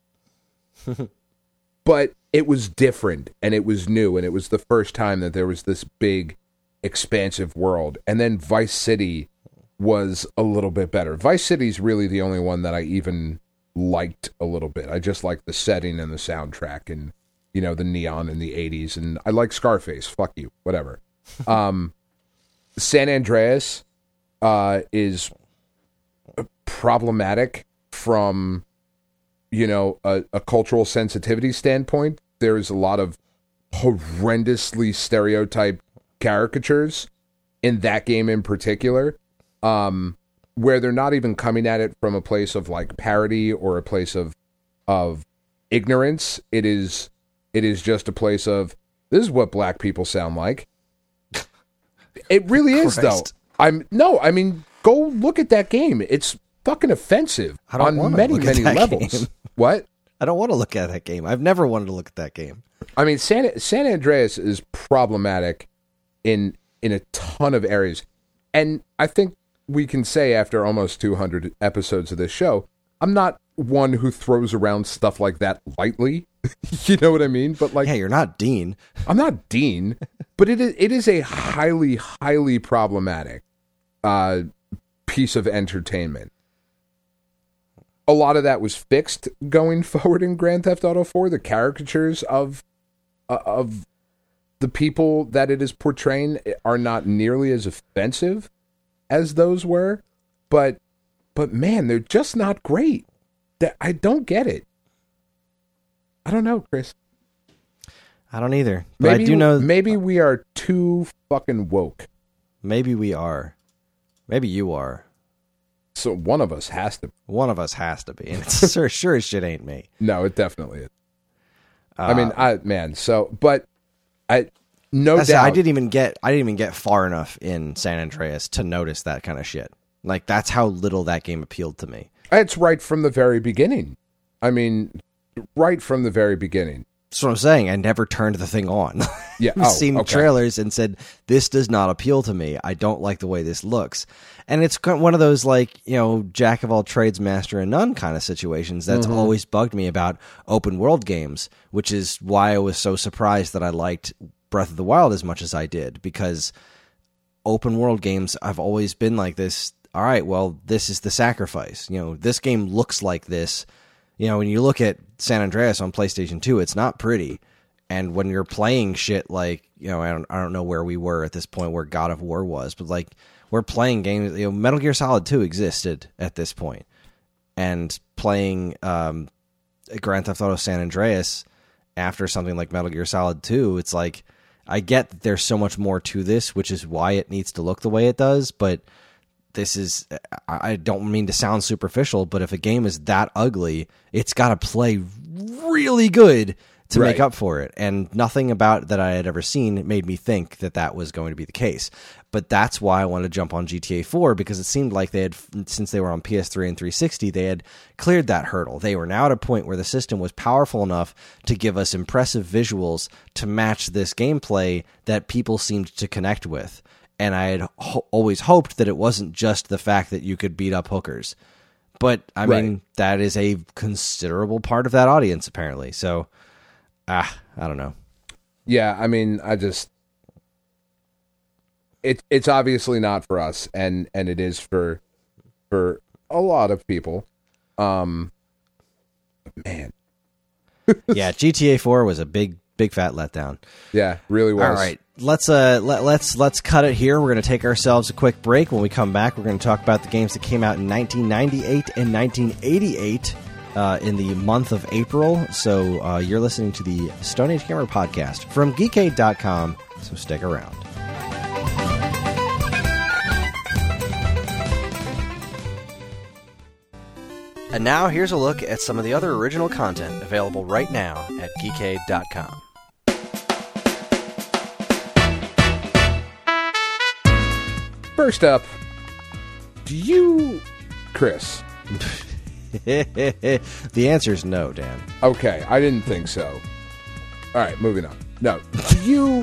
but it was different, and it was new, and it was the first time that there was this big, expansive world. And then Vice City was a little bit better. Vice City's really the only one that I even liked a little bit. I just like the setting and the soundtrack and, you know, the neon in the 80s. And I like Scarface. Fuck you. Whatever. San Andreas is problematic from, you know, a cultural sensitivity standpoint. There's a lot of horrendously stereotyped caricatures in that game in particular. Where they're not even coming at it from a place of like parody or a place of ignorance. It is just a place of, this is what black people sound like. It really is, though. I mean, go look at that game. It's fucking offensive on many levels. Game. What? I don't want to look at that game. I've never wanted to look at that game. I mean, San Andreas is problematic in a ton of areas. And I think we can say after almost 200 episodes of this show, I'm not one who throws around stuff like that lightly. You know what I mean? But like, yeah, you're not Dean. I'm not Dean, but it is a highly, highly problematic piece of entertainment. A lot of that was fixed going forward in Grand Theft Auto 4. The caricatures of the people that it is portraying are not nearly as offensive as those were, but man, they're just not great. I don't get it. I don't know, Chris. I don't either. But I do know. Maybe we are too fucking woke. Maybe we are. Maybe you are. So one of us has to. One of us has to be, and it's sure as shit ain't me. No, it definitely is. I mean, no doubt. I didn't even get far enough in San Andreas to notice that kind of shit. Like, that's how little that game appealed to me. It's right from the very beginning. I mean, right from the very beginning. That's what I'm saying. I never turned the thing on. Yeah, I've seen trailers and said, this does not appeal to me. I don't like the way this looks. And it's one of those, like, you know, jack of all trades, master of none kind of situations that's always bugged me about open world games, which is why I was so surprised that I liked Breath of the Wild as much as I did, because open world games, I've always been like this. All right, well, this is the sacrifice. You know, this game looks like this. You know, when you look at San Andreas on PlayStation 2, it's not pretty. And when you're playing shit like, you know, I don't know where we were at this point where God of War was, but like, we're playing games, you know, Metal Gear Solid 2 existed at this point. And playing Grand Theft Auto San Andreas after something like Metal Gear Solid 2, it's like, I get that there's so much more to this, which is why it needs to look the way it does, but this is, I don't mean to sound superficial, but if a game is that ugly, it's got to play really good to make up for it. And nothing about that I had ever seen made me think that that was going to be the case. But that's why I wanted to jump on GTA 4, because it seemed like they had, since they were on PS3 and 360, they had cleared that hurdle. They were now at a point where the system was powerful enough to give us impressive visuals to match this gameplay that people seemed to connect with. And I had always hoped that it wasn't just the fact that you could beat up hookers. But, I mean, that is a considerable part of that audience, apparently. So, I don't know. Yeah, I mean, it's obviously not for us, and it is for a lot of people. Man. Yeah, GTA 4 was a big fat letdown. Yeah, really was. All right, let's cut it here. We're going to take ourselves a quick break. When we come back, we're going to talk about the games that came out in 1998 and 1988 in the month of April. So you're listening to the Stone Age Gamer podcast from Geekade.com, so stick around. And now here's a look at some of the other original content available right now at Geekade.com. First up, do you, Chris? The answer is no, Dan. Okay, I didn't think so. All right, moving on. No, do you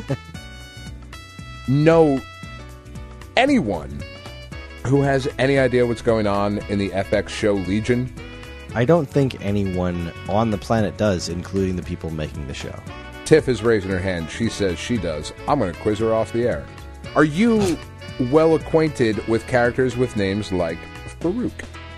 know anyone who has any idea what's going on in the FX show Legion? I don't think anyone on the planet does, including the people making the show. Tiff is raising her hand. She says she does. I'm going to quiz her off the air. Are you well acquainted with characters with names like Farouk?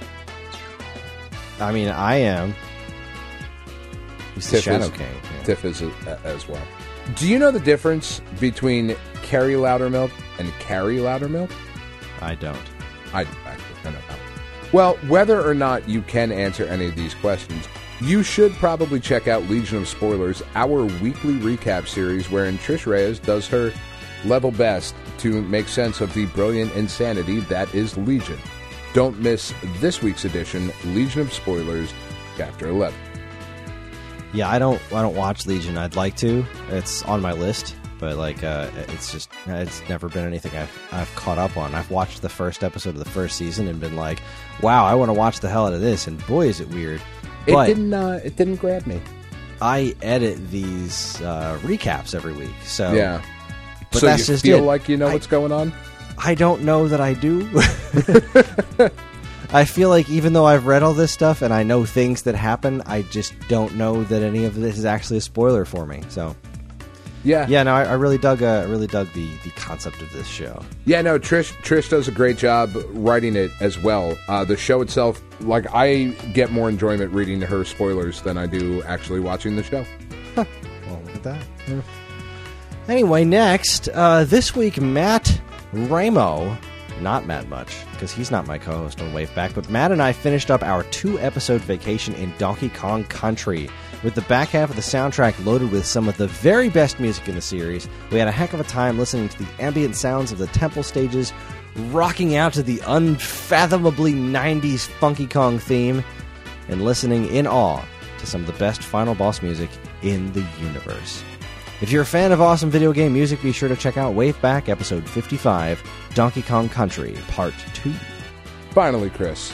I mean, I am. He's the Shadow King. Yeah. Tiff is as well. Do you know the difference between Carrie Loudermilk and Carrie Loudermilk? I don't. I don't know. Well, whether or not you can answer any of these questions, you should probably check out Legion of Spoilers, our weekly recap series wherein Trish Reyes does her level best to make sense of the brilliant insanity that is Legion. Don't miss this week's edition, Legion of Spoilers, Chapter 11. Yeah, I don't watch Legion. I'd like to. It's on my list, but it's never been anything I've caught up on. I've watched the first episode of the first season and been like, wow, I want to watch the hell out of this, and boy, is it weird. But it didn't grab me. I edit these recaps every week, so yeah. But so that's you just feel it. like you know what's going on? I don't know that I do. I feel like even though I've read all this stuff and I know things that happen, I just don't know that any of this is actually a spoiler for me. So, yeah. No, I really dug the concept of this show. Yeah, no, Trish does a great job writing it as well. The show itself, I get more enjoyment reading her spoilers than I do actually watching the show. Huh. Well, look at that. Yeah. Anyway, next, this week, Matt Ramo, not Matt Much, because he's not my co-host on Waveback, but Matt and I finished up our 2-episode vacation in Donkey Kong Country. With the back half of the soundtrack loaded with some of the very best music in the series, we had a heck of a time listening to the ambient sounds of the temple stages, rocking out to the unfathomably 90s Funky Kong theme, and listening in awe to some of the best final boss music in the universe. If you're a fan of awesome video game music, be sure to check out Waveback Episode 55, Donkey Kong Country, Part 2. Finally, Chris,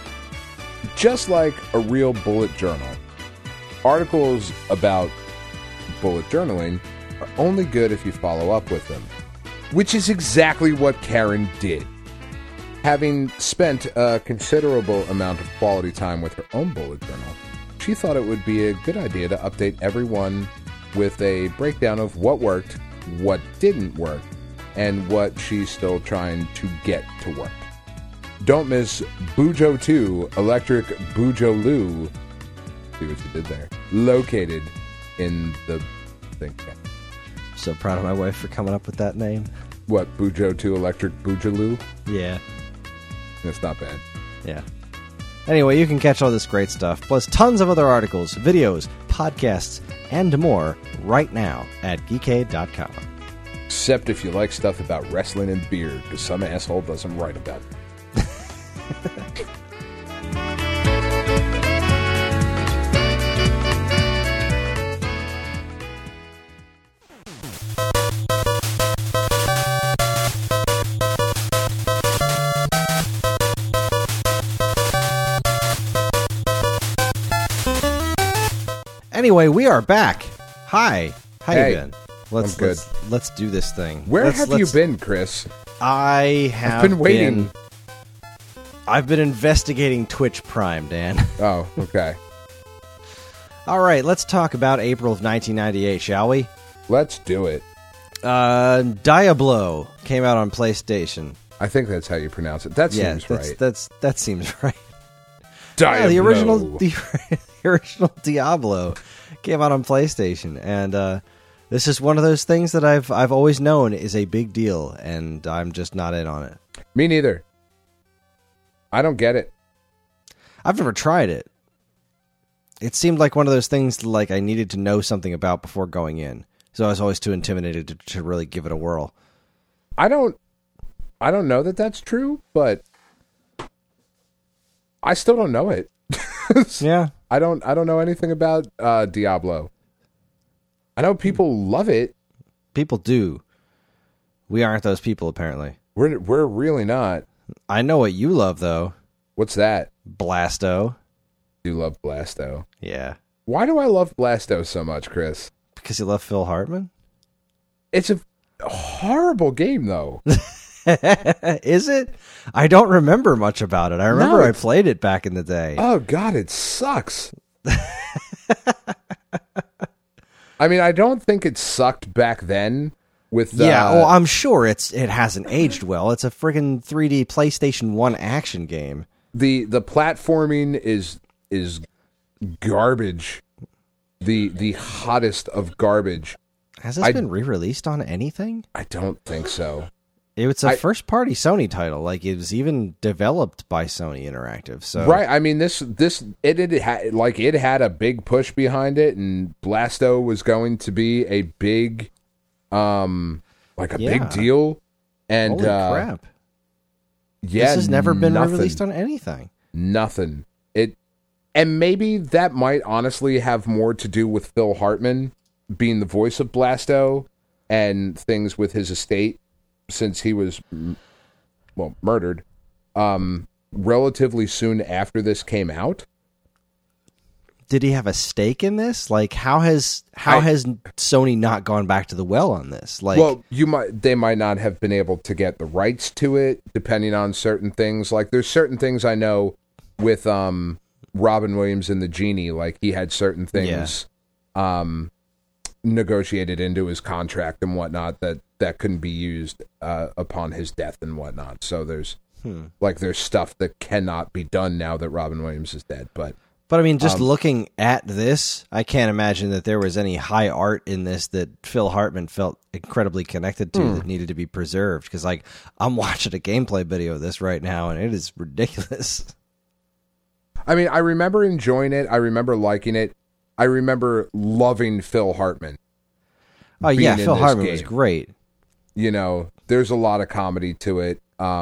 just like a real bullet journal, articles about bullet journaling are only good if you follow up with them, which is exactly what Karen did. Having spent a considerable amount of quality time with her own bullet journal, she thought it would be a good idea to update everyone with a breakdown of what worked, what didn't work, and what she's still trying to get to work. Don't miss Bujo 2 Electric Boogaloo. See what you did there. Located in the thing. So proud of my wife for coming up with that name. What, Bujo 2 Electric Boogaloo? Yeah. That's not bad. Yeah. Anyway, you can catch all this great stuff, plus tons of other articles, videos, podcasts, and more right now at Geekade.com. Except if you like stuff about wrestling and beer, because some asshole doesn't write about it. Anyway, we are back. Hi. How Hey, you been? I'm good. Let's do this thing. Where have you been, Chris? I have I've been waiting. I've been investigating Twitch Prime, Dan. Oh, okay. All right, let's talk about April of 1998, shall we? Let's do it. Diablo came out on PlayStation. I think that's how you pronounce it. That seems right. That seems right. Diablo. Yeah, the original Diablo came out on PlayStation, and this is one of those things that I've always known is a big deal, and I'm just not in on it. Me neither. I don't get it. I've never tried it. It seemed like one of those things like I needed to know something about before going in, so I was always too intimidated to really give it a whirl. I don't know that that's true, but I still don't know it. Yeah. I don't know anything about Diablo. I know people love it. People do. We aren't those people, apparently. We're really not. I know what you love, though. What's that? Blasto. You love Blasto. Yeah. Why do I love Blasto so much, Chris? Because you love Phil Hartman? It's a horrible game, though. Is it? I don't remember much about it. I remember I played it back in the day. Oh, God, it sucks. I mean, I don't think it sucked back then. Well, I'm sure it hasn't aged well. It's a friggin' 3D PlayStation 1 action game. The platforming is garbage. The hottest of garbage. Has this been re-released on anything? I don't think so. It's a first-party Sony title. Like, it was even developed by Sony Interactive. So right. I mean, it had a big push behind it, and Blasto was going to be a big, big deal. And holy crap! Yeah, this has never been released on anything. Nothing. And maybe that might honestly have more to do with Phil Hartman being the voice of Blasto and things with his estate, since he was, murdered relatively soon after this came out. Did he have a stake in this? Like, how has Sony not gone back to the well on this? Like, well, they might not have been able to get the rights to it, depending on certain things. Like, there's certain things I know with Robin Williams and the Genie. Like, he had certain things negotiated into his contract and whatnot that couldn't be used upon his death and whatnot. So there's stuff that cannot be done now that Robin Williams is dead. But I mean, just looking at this, I can't imagine that there was any high art in this that Phil Hartman felt incredibly connected to that needed to be preserved. Because, like, I'm watching a gameplay video of this right now, and it is ridiculous. I mean, I remember enjoying it. I remember liking it. I remember loving Phil Hartman. Oh, yeah, Phil Hartman was great. You know, there's a lot of comedy to it.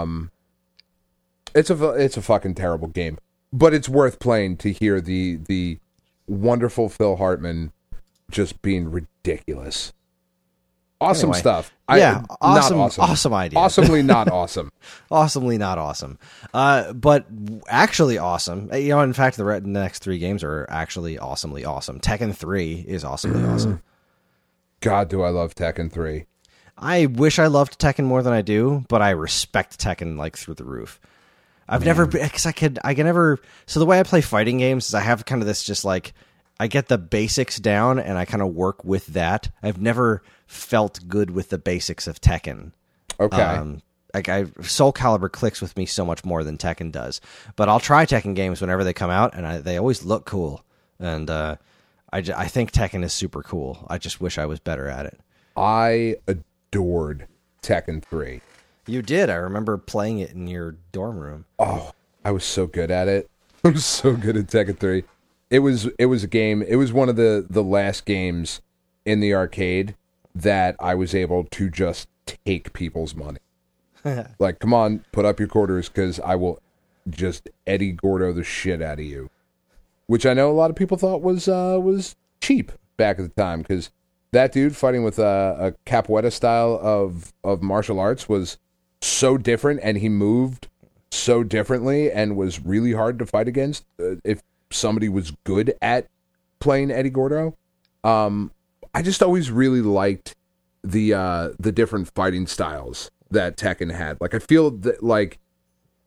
It's a fucking terrible game, but it's worth playing to hear the wonderful Phil Hartman just being ridiculous. Awesome stuff. Yeah, awesome, not awesome. Awesome idea. Awesomely not awesome. Awesomely not awesome. But actually awesome. You know, in fact, the next three games are actually awesomely awesome. Tekken 3 is awesomely awesome. God, do I love Tekken 3. I wish I loved Tekken more than I do, but I respect Tekken like through the roof. I've never, because I can never, so the way I play fighting games is I have kind of this just like, I get the basics down and I kind of work with that. I've never felt good with the basics of Tekken. Okay. Soul Calibur clicks with me so much more than Tekken does. But I'll try Tekken games whenever they come out, and they always look cool. And I think Tekken is super cool. I just wish I was better at it. I adored Tekken 3. You did. I remember playing it in your dorm room. Oh, I was so good at it. I was so good at Tekken 3. It was a game. It was one of the last games in the arcade that I was able to just take people's money. Like, come on, put up your quarters because I will just Eddie Gordo the shit out of you. Which I know a lot of people thought was cheap back at the time, because that dude fighting with a capoeira style of martial arts was so different, and he moved so differently and was really hard to fight against if somebody was good at playing Eddie Gordo. I just always really liked the different fighting styles that Tekken had. Like, I feel that, like,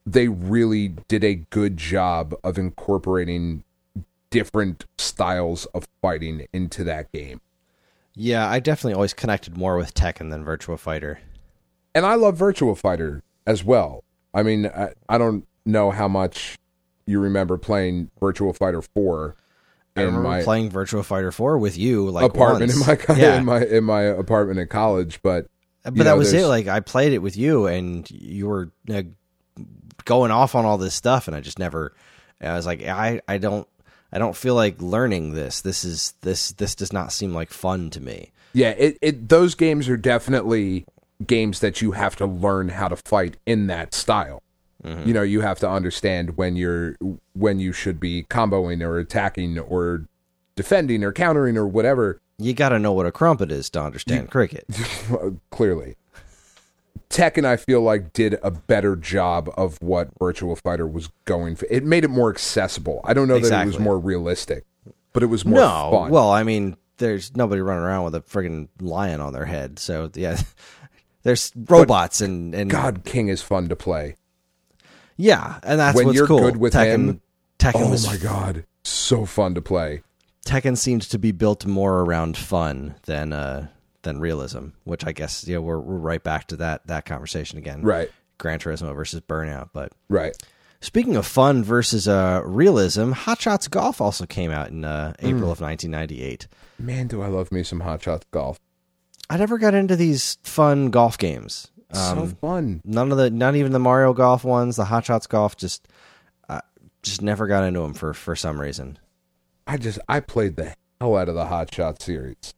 they really did a good job of incorporating different styles of fighting into that game. Yeah, I definitely always connected more with Tekken than Virtua Fighter. And I love Virtua Fighter as well. I mean, I don't know how much you remember playing Virtua Fighter 4. I remember playing Virtua Fighter 4 with you, like apartment once. in my apartment in college, but that was it. Like I played it with you, and you were going off on all this stuff, and I just never. I was like, I don't feel like learning this. This does not seem like fun to me. Yeah, those games are definitely games that you have to learn how to fight in that style. Mm-hmm. You know, you have to understand when you should be comboing or attacking or defending or countering or whatever. You got to know what a crumpet is to understand cricket. Clearly. Tekken, I feel like, did a better job of what Virtua Fighter was going for. It made it more accessible. I don't know that it was more realistic, but it was more fun. Well, I mean, there's nobody running around with a friggin' lion on their head, so yeah, there's robots and God King is fun to play. Yeah, and that's when what's you're cool. good with Tekken was my God, so fun to play. Tekken seems to be built more around fun than realism, which I guess we're right back to that conversation again. Right, Gran Turismo versus Burnout. But right. Speaking of fun versus realism, Hot Shots Golf also came out in April of 1998. Man, do I love me some Hot Shots Golf. I never got into these fun golf games. So fun. Not even the Mario Golf ones. The Hot Shots Golf just never got into them for some reason. I played the hell out of the Hot Shots series.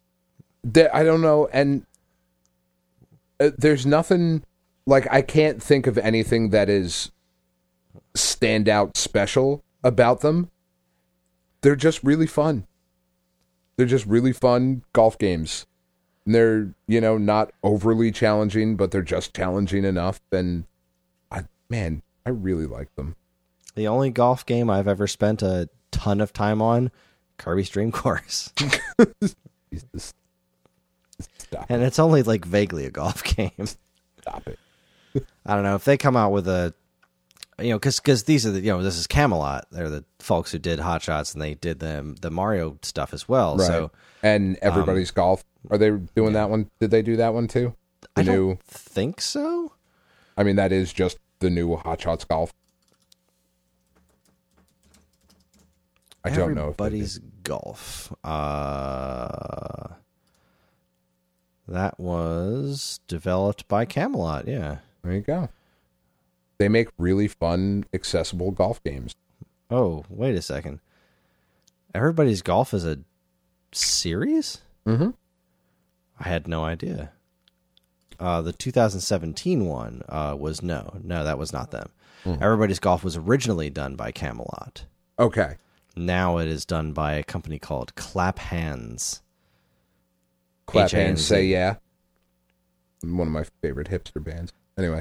I don't know, and there's nothing like I can't think of anything that is standout special about them. They're just really fun. They're just really fun golf games. And they're, not overly challenging, but they're just challenging enough. And I really like them. The only golf game I've ever spent a ton of time on, Kirby's Dream Course. Stop and it's only like vaguely a golf game. Stop it. I don't know if they come out with a, because these are this is Camelot. They're the folks who did Hot Shots, and they did the Mario stuff as well. Right. So and Everybody's Golf. Are they doing that one? Did they do that one too? I don't think so. I mean, that is just the new Hot Shots Golf. I don't know. Everybody's Golf. That was developed by Camelot. Yeah. There you go. They make really fun, accessible golf games. Oh, wait a second. Everybody's Golf is a series? Mm-hmm. I had no idea. The 2017 one was no, that was not them. Mm-hmm. Everybody's Golf was originally done by Camelot. Okay. Now it is done by a company called Clap Hands. Clap Hands, Say Yeah. One of my favorite hipster bands. Anyway.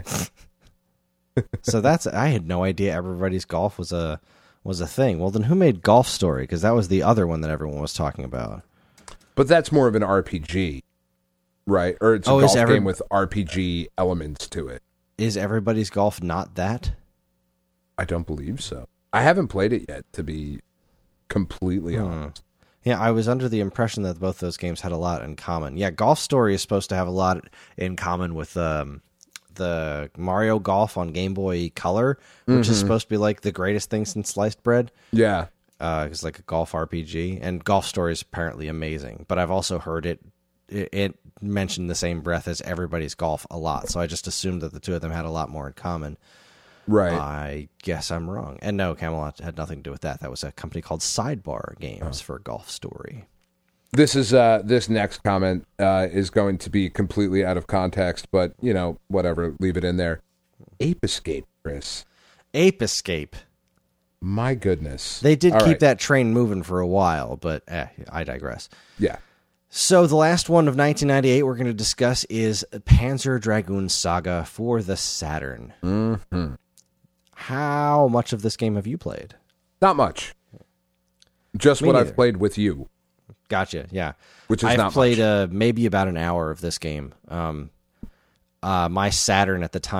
So I had no idea Everybody's Golf was a thing. Well, then who made Golf Story? Because that was the other one that everyone was talking about. But that's more of an RPG, right? Or it's a golf game with RPG elements to it. Is Everybody's Golf not that? I don't believe so. I haven't played it yet, to be completely honest. Yeah, I was under the impression that both those games had a lot in common. Yeah, Golf Story is supposed to have a lot in common with the Mario Golf on Game Boy Color, which is supposed to be like the greatest thing since sliced bread. Yeah. It's like a golf RPG, and Golf Story is apparently amazing. But I've also heard it mentioned the same breath as Everybody's Golf a lot, so I just assumed that the two of them had a lot more in common. Right. I guess I'm wrong. And no, Camelot had nothing to do with that. That was a company called Sidebar Games for Golf Story. This is this next comment is going to be completely out of context, but whatever, leave it in there. Ape Escape, Chris. Ape Escape. My goodness. They did keep that train moving for a while, but I digress. Yeah. So the last one of 1998 we're going to discuss is Panzer Dragoon Saga for the Saturn. Mm-hmm. How much of this game have you played? Not much. Just what I've played with you. Gotcha, yeah. Which is I've not played maybe about an hour of this game. My Saturn at the time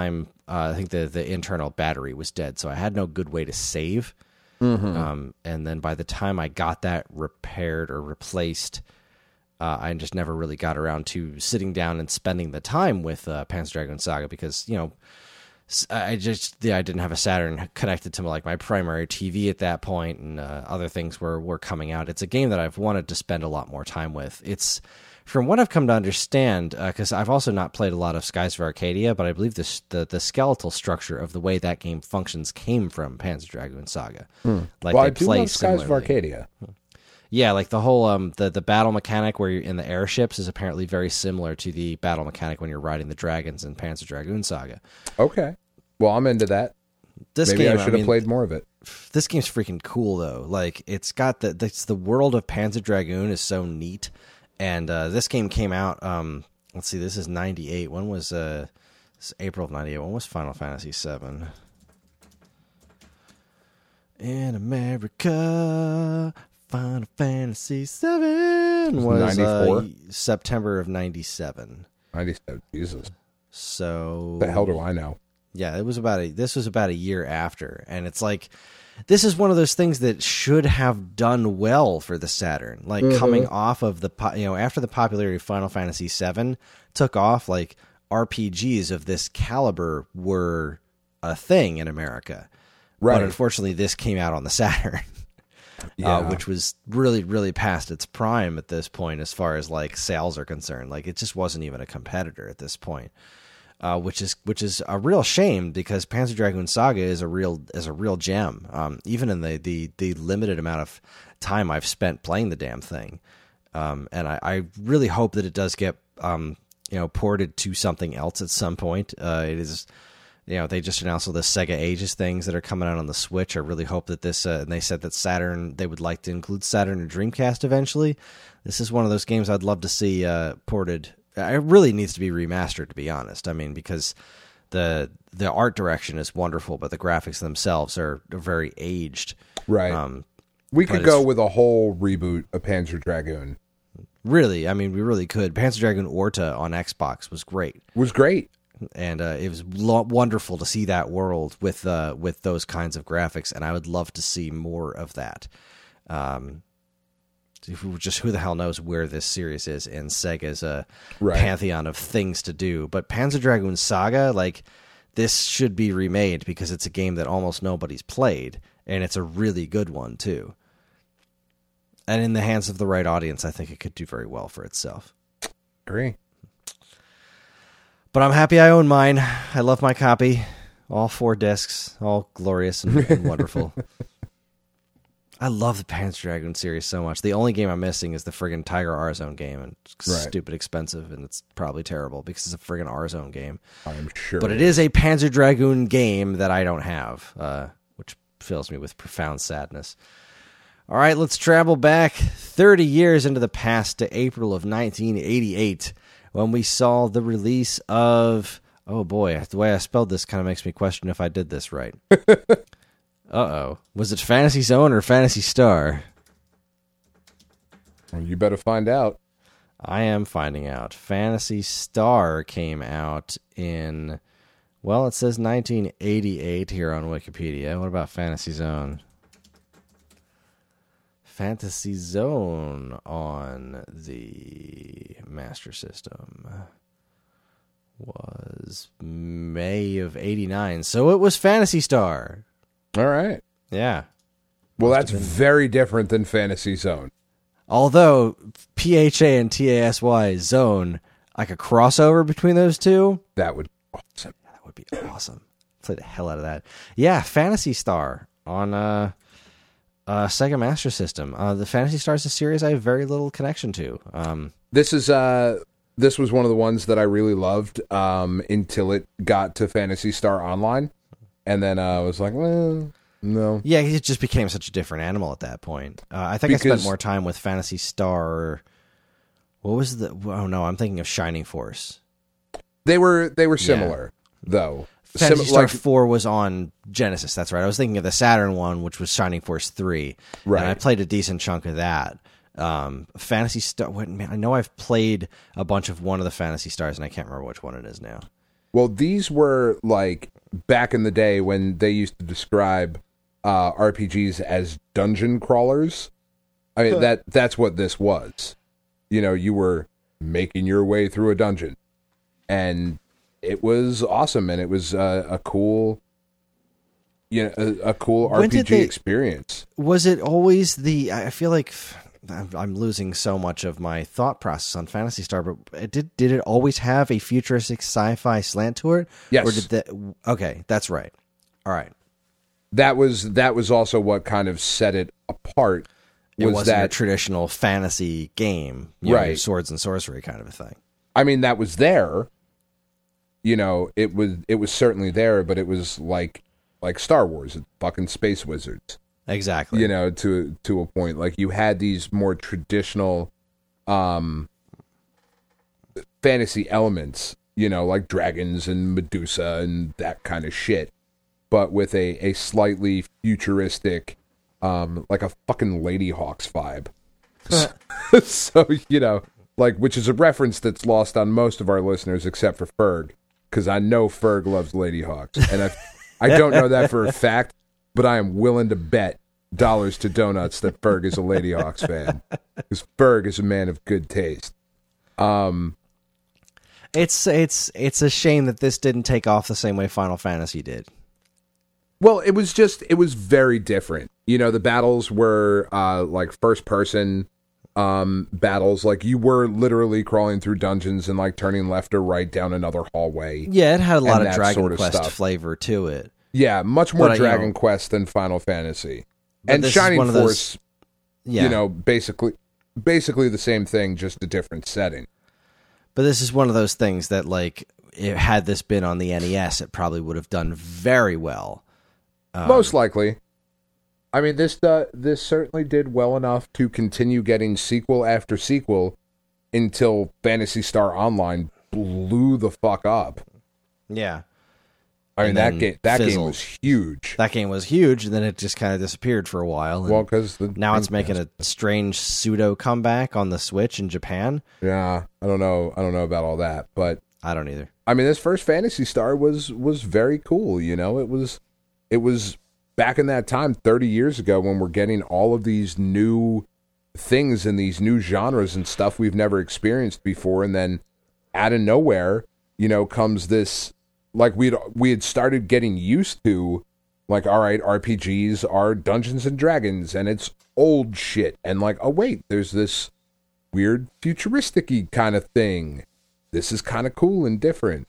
I think the internal battery was dead, so I had no good way to save. And then by the time I got that repaired or replaced, I just never really got around to sitting down and spending the time with Panzer Dragoon Saga because, I didn't have a Saturn connected to like my primary TV at that point, and other things were coming out. It's a game that I've wanted to spend a lot more time with. It's, from what I've come to understand, because I've also not played a lot of Skies of Arcadia, but I believe the skeletal structure of the way that game functions came from Panzer Dragoon Saga. Like, Well, they I do play love Skies of similarly. Arcadia. Yeah, like the whole the battle mechanic where you're in the airships is apparently very similar to the battle mechanic when you're riding the dragons in Panzer Dragoon Saga. Okay. Well, I'm into that. This Maybe game, I should have played more of it. This game's freaking cool though. Like, it's got the world of Panzer Dragoon is so neat, and this game came out. Let's see, this is 98. When was this is April of 98? When was Final Fantasy VII? In America, Final Fantasy VII was 94? September of 97. 97. Jesus. So The hell do I know? yeah, this was about a year after, and it's like, this is one of those things that should have done well for the Saturn. Like, coming off of after the popularity of Final Fantasy VII took off, like, RPGs of this caliber were a thing in America. Right. But unfortunately, this came out on the Saturn, which was really, really past its prime at this point as far as like sales are concerned. Like, it just wasn't even a competitor at this point. Which is a real shame because Panzer Dragoon Saga is a real gem. Even in the limited amount of time I've spent playing the damn thing, and I really hope that it does get ported to something else at some point. It is, they just announced all the Sega Ages things that are coming out on the Switch. I really hope that this, and they said that Saturn, they would like to include Saturn and Dreamcast eventually. This is one of those games I'd love to see ported. It really needs to be remastered, to be honest. I mean, because the art direction is wonderful, but the graphics themselves are very aged. Right. We could go with a whole reboot of Panzer Dragoon. Really, I mean, we really could. Panzer Dragoon Orta on Xbox was great. Was great. And it was wonderful to see that world with those kinds of graphics, and I would love to see more of that. Just who the hell knows where this series is in Sega's pantheon of things to do. But Panzer Dragoon Saga, like, this should be remade because it's a game that almost nobody's played, and it's a really good one, too. And in the hands of the right audience, I think it could do very well for itself. Agree. But I'm happy I own mine. I love my copy. All 4 discs, all glorious and wonderful. I love the Panzer Dragoon series so much. The only game I'm missing is the friggin' Tiger R-Zone game, and it's stupid expensive, and it's probably terrible because it's a friggin' R-Zone game. I'm sure. But it is a Panzer Dragoon game that I don't have, which fills me with profound sadness. All right, let's travel back 30 years into the past to April of 1988, when we saw the release of... Oh boy, the way I spelled this kind of makes me question if I did this right. Uh-oh. Was it Fantasy Zone or Fantasy Star? Well, you better find out. I am finding out. Fantasy Star came out in, well, it says 1988 here on Wikipedia. What about Fantasy Zone? Fantasy Zone on the Master System was May of 89. So it was Fantasy Star. All right. Yeah. Well, that's very different than Fantasy Zone. Although PHA and TASY Zone, like a crossover between those two, That would be awesome. that would be awesome. Play the hell out of that. Yeah, Fantasy Star on Sega Master System. The Fantasy Star is a series I have very little connection to. This was one of the ones that I really loved until it got to Fantasy Star Online. And then I was like, well, no. Yeah, it just became such a different animal at that point. I think I spent more time with Fantasy Star. What was the... Oh, no, I'm thinking of Shining Force. They were similar, though. Fantasy Star 4 was on Genesis, that's right. I was thinking of the Saturn one, which was Shining Force 3. Right. And I played a decent chunk of that. Fantasy Star... I know I've played a bunch of one of the Fantasy Stars, and I can't remember which one it is now. Well, these were like back in the day when they used to describe RPGs as dungeon crawlers. I mean, that's what this was. You know, you were making your way through a dungeon, and it was awesome, and it was a cool, a cool RPG experience. Was it always I feel like I'm losing so much of my thought process on Phantasy Star, but did it always have a futuristic sci-fi slant to it? Yes. Or did that? Okay, that's right. All right. That was also what kind of set it apart. It wasn't a traditional fantasy game, right? Swords and sorcery kind of a thing. I mean, that was there. You know, it was certainly there, but it was like Star Wars, fucking space wizards. Exactly. You know, to a point. Like, you had these more traditional fantasy elements, you know, like dragons and Medusa and that kind of shit, but with a slightly futuristic, like a fucking Lady Hawks vibe. So, you know, like, which is a reference that's lost on most of our listeners except for Ferg, because I know Ferg loves Lady Hawks, and I don't know that for a fact, but I am willing to bet dollars to donuts that Ferg is a Lady Hawks fan, because Ferg is a man of good taste. It's a shame that this didn't take off the same way Final Fantasy did. Well, it was very different. You know, the battles were like first person battles. Like, you were literally crawling through dungeons and like turning left or right down another hallway. Yeah, it had a lot of Dragon Quest flavor to it. Yeah, much more Dragon Quest than Final Fantasy. And Shining Force, you know, basically the same thing, just a different setting. But this is one of those things that, like, had this been on the NES, it probably would have done very well. Most likely. I mean, this certainly did well enough to continue getting sequel after sequel until Phantasy Star Online blew the fuck up. Yeah. I mean, that game was huge. That game was huge, and then it just kind of disappeared for a while. Well, because now it's making a strange pseudo comeback on the Switch in Japan. Yeah, I don't know about all that, but I don't either. I mean, this first Phantasy Star was very cool. You know, it was back in that time, 30 years ago, when we're getting all of these new things and these new genres and stuff we've never experienced before, and then out of nowhere, you know, comes this. Like, we had started getting used to, like, all right, RPGs are Dungeons and Dragons, and it's old shit. And like, oh wait, there's this weird futuristic-y kind of thing. This is kind of cool and different.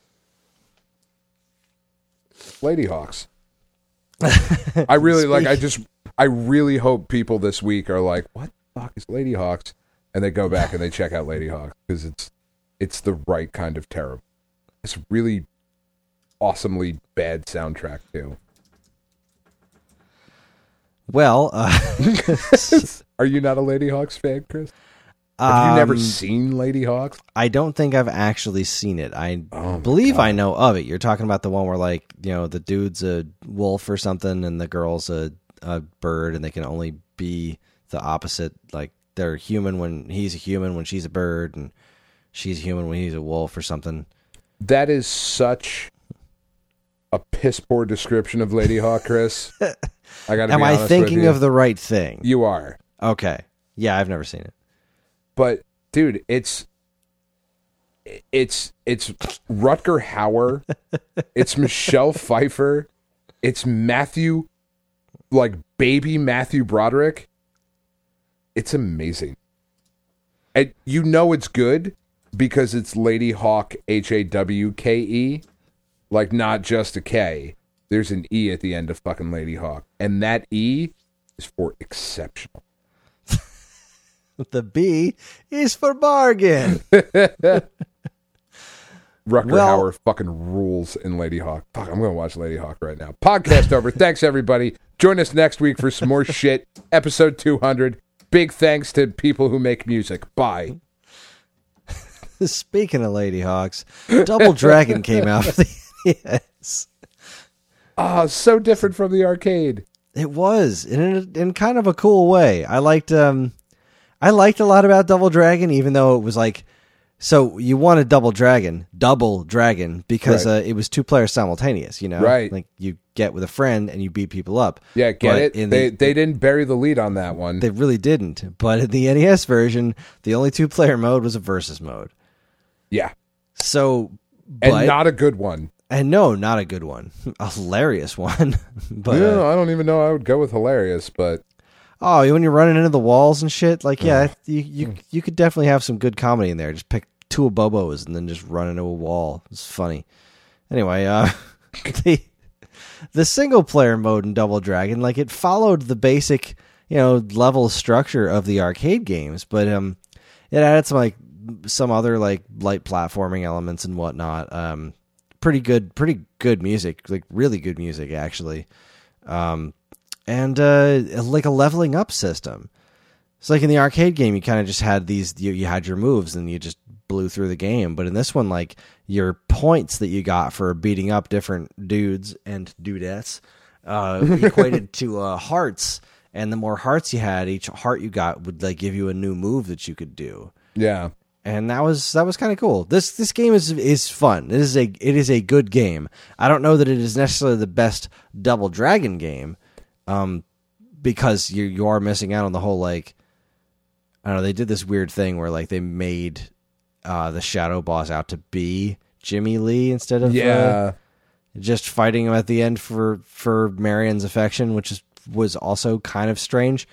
Lady Hawks. I really I really hope people this week are like, what the fuck is Lady Hawks? And they go back and they check out Lady Hawks, because it's the right kind of terrible. It's really awesomely bad soundtrack too. Well, are you not a Lady Hawks fan, Chris? Have you never seen Lady Hawks? I don't think I've actually seen it. I believe I know of it. You're talking about the one where, like, you know, the dude's a wolf or something and the girl's a bird, and they can only be the opposite. Like, they're human when he's a human, when she's a bird, and she's human when he's a wolf or something. That is such a piss poor description of Lady Hawk, Chris. I gotta be honest with you. Am I thinking of the right thing? You are. Okay. Yeah, I've never seen it. But dude, it's Rutger Hauer, it's Michelle Pfeiffer, it's Matthew, like baby Matthew Broderick. It's amazing. And you know it's good because it's Lady Hawk, Hawke. Like, not just a K. There's an E at the end of fucking Lady Hawk. And that E is for exceptional. The B is for bargain. Rutger Hauer fucking rules in Lady Hawk. Fuck, I'm going to watch Lady Hawk right now. Podcast over. Thanks, everybody. Join us next week for some more shit. Episode 200. Big thanks to people who make music. Bye. Speaking of Lady Hawks, Double Dragon came out for the NES. So different from the arcade. It was in kind of a cool way. I liked a lot about Double Dragon, even though it was like So you wanted Double Dragon, because it was 2 players simultaneous. Right? Like you get with a friend and you beat people up. Yeah, get it? They didn't bury the lead on that one. They really didn't. But in the NES version, the only 2-player mode was a versus mode. Yeah. So, and not a good one. And no, not a good one. A hilarious one. But I don't even know I would go with hilarious, but when you're running into the walls and shit, like you could definitely have some good comedy in there. Just pick 2 Bobos and then just run into a wall. It's funny. Anyway, the single player mode in Double Dragon, like it followed the basic, level structure of the arcade games, but it added some other like light platforming elements and whatnot. Pretty good music, like really good music actually. And like a leveling up system. It's like in the arcade game, you kind of just had you had your moves and you just blew through the game. But in this one, like your points that you got for beating up different dudes and dudettes equated to hearts. And the more hearts you had, each heart you got would like give you a new move that you could do. Yeah. And that was kind of cool. This game is fun. It is a good game. I don't know that it is necessarily the best Double Dragon game, because you are missing out on the whole like, I don't know. They did this weird thing where like they made the shadow boss out to be Jimmy Lee instead of just fighting him at the end for Marion's affection, which was also kind of strange.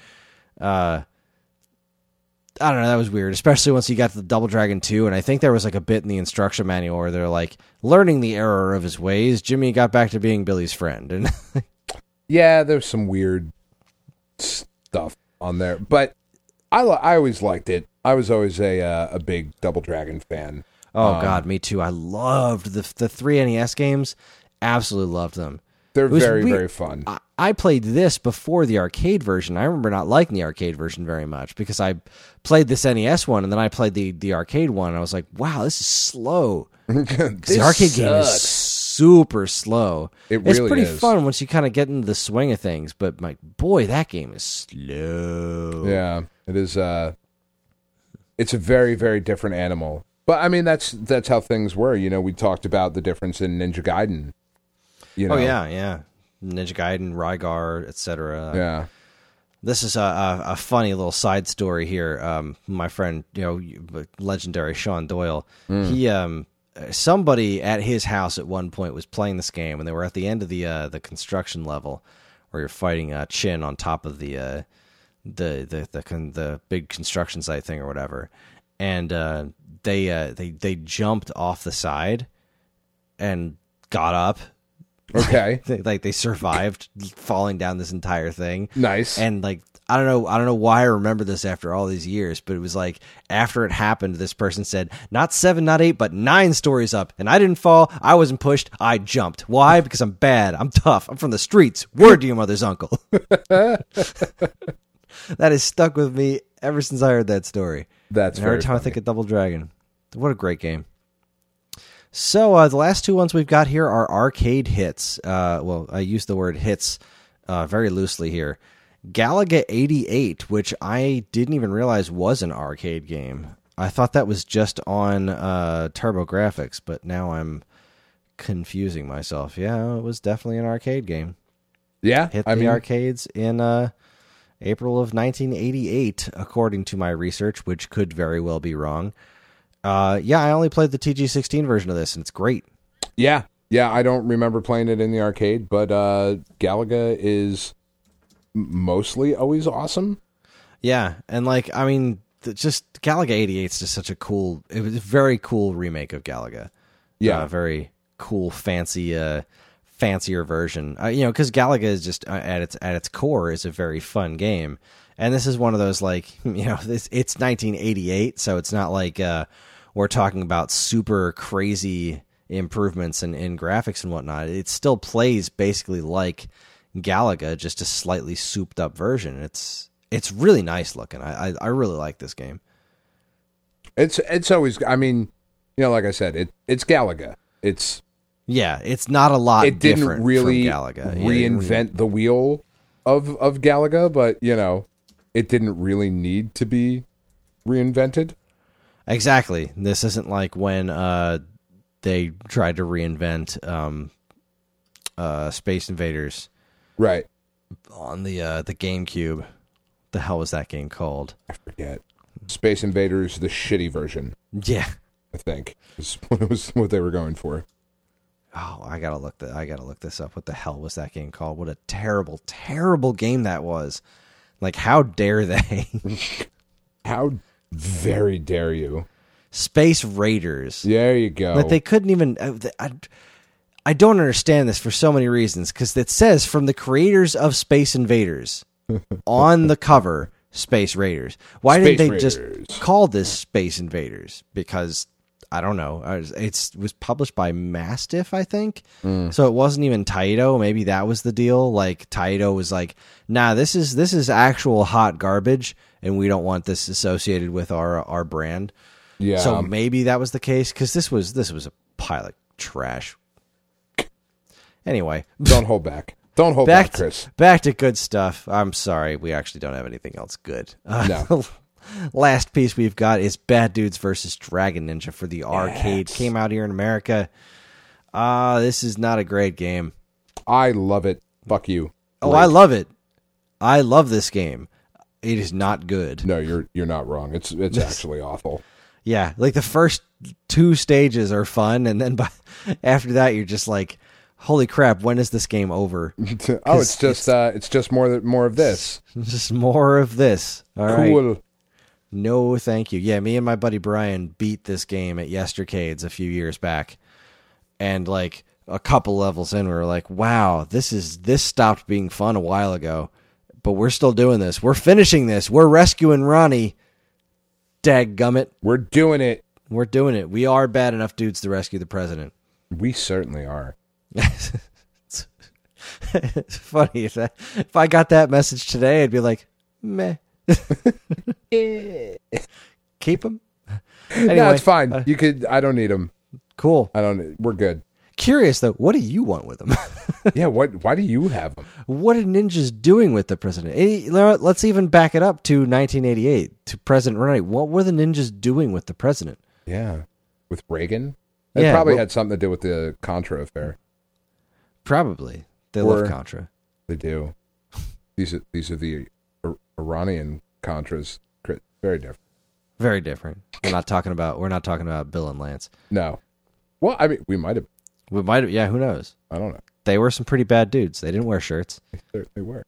I don't know, that was weird, especially once you got to the Double Dragon 2, and I think there was like a bit in the instruction manual where they're like, learning the error of his ways, Jimmy got back to being Billy's friend. And yeah, there's some weird stuff on there, but I always liked it. I was always a big Double Dragon fan. Oh, God, me too. I loved the 3 NES games. Absolutely loved them. They're very, very fun. I played this before the arcade version. I remember not liking the arcade version very much because I played this NES one and then I played the arcade one. And I was like, wow, this is slow. The arcade game is super slow. It's pretty fun once you kind of get into the swing of things. But my boy, that game is slow. Yeah, it is. It's a very, very different animal. But I mean, that's how things were. We talked about the difference in Ninja Gaiden. Oh yeah. Ninja Gaiden, Rygar, etc. Yeah. This is a funny little side story here. My friend, legendary Sean Doyle, he somebody at his house at one point was playing this game, and they were at the end of the construction level where you're fighting Chin on top of the big construction site thing or whatever, and they jumped off the side and got up. Okay. They survived falling down this entire thing. Nice. And like I don't know why I remember this after all these years, but it was like after it happened, this person said, not 7, not 8, but 9 stories up. And I didn't fall. I wasn't pushed. I jumped. Why? Because I'm bad. I'm tough. I'm from the streets. Word to your mother's uncle. That has stuck with me ever since I heard that story. That's and every time I think of Double Dragon. What a great game. So the last 2 ones we've got here are arcade hits. Well, I use the word hits very loosely here. Galaga 88, which I didn't even realize was an arcade game. I thought that was just on TurboGrafx, but now I'm confusing myself. Yeah, it was definitely an arcade game. Yeah, Hit the arcades in April of 1988, according to my research, which could very well be wrong. I only played the TG16 version of this, and it's great. Yeah, I don't remember playing it in the arcade, but Galaga is mostly always awesome. Yeah, and just Galaga 88 is just such a cool, it was a very cool remake of Galaga. Yeah. Very cool, fancier version. Because Galaga is just, at its core, is a very fun game. And this is one of those, it's 1988, so it's not like we're talking about super crazy improvements in graphics and whatnot. It still plays basically like Galaga, just a slightly souped up version. It's really nice looking. I really like this game. It's always, like I said, it's Galaga. It's not a lot. It didn't different really from Galaga. reinvent the wheel of Galaga, but it didn't really need to be reinvented. Exactly. This isn't like when they tried to reinvent Space Invaders Right. on the GameCube. The hell was that game called? I forget. Space Invaders, the shitty version, Yeah. I think, is what they were going for. Oh, I gotta look this up. What the hell was that game called? What a terrible, terrible game that was. Like, how dare they? How very dare you? Space Raiders. There you go. But they couldn't even. I don't understand this for so many reasons, because it says from the creators of Space Invaders on the cover, Space Raiders. Why Space didn't they Raiders. just call this Space Invaders? Because I don't know. It was published by Mastiff, I think. So it wasn't even Taito. Maybe that was the deal. Like Taito was like, "Nah, this is actual hot garbage, and we don't want this associated with our brand." Yeah. So maybe that was the case, because this was a pile of trash. Anyway, Don't hold back. Don't hold back, Chris. back to good stuff. I'm sorry, we actually don't have anything else good. No. Last piece we've got is Bad Dudes versus Dragon Ninja for the arcade. Yes. Came out here in America. This is not a great game. I love it. Fuck you. Oh, I love it. I love this game. It is not good. No, you're not wrong. It's actually awful. Yeah, like the first 2 stages are fun, and then after that you're just like, holy crap, when is this game over? Oh, it's just more of this. Just more of this. All right. Cool. No, thank you. Yeah, me and my buddy Brian beat this game at Yestercades a few years back. And like a couple levels in, we were like, wow, this stopped being fun a while ago. But we're still doing this. We're finishing this. We're rescuing Ronnie. Dadgummit. We're doing it. We're doing it. We are bad enough dudes to rescue the president. We certainly are. It's funny. If I got that message today, I'd be like, meh. Keep him. Anyway, No, it's fine. You could. I don't need them. Cool. We're good. Curious though, what do you want with them? Yeah. Why do you have them? What are ninjas doing with the president? Let's even back it up to 1988 to President Ronnie. What were the ninjas doing with the president? Yeah. With Reagan. It Yeah, probably well- had something to do with the Contra affair. Probably. They Or- love Contra. They do. These are the Iranian Contras. Very different. Very different. We're not talking about Bill and Lance. No. Well, I mean, we might have. We might have, yeah, who knows? I don't know. They were some pretty bad dudes. They didn't wear shirts. They certainly were.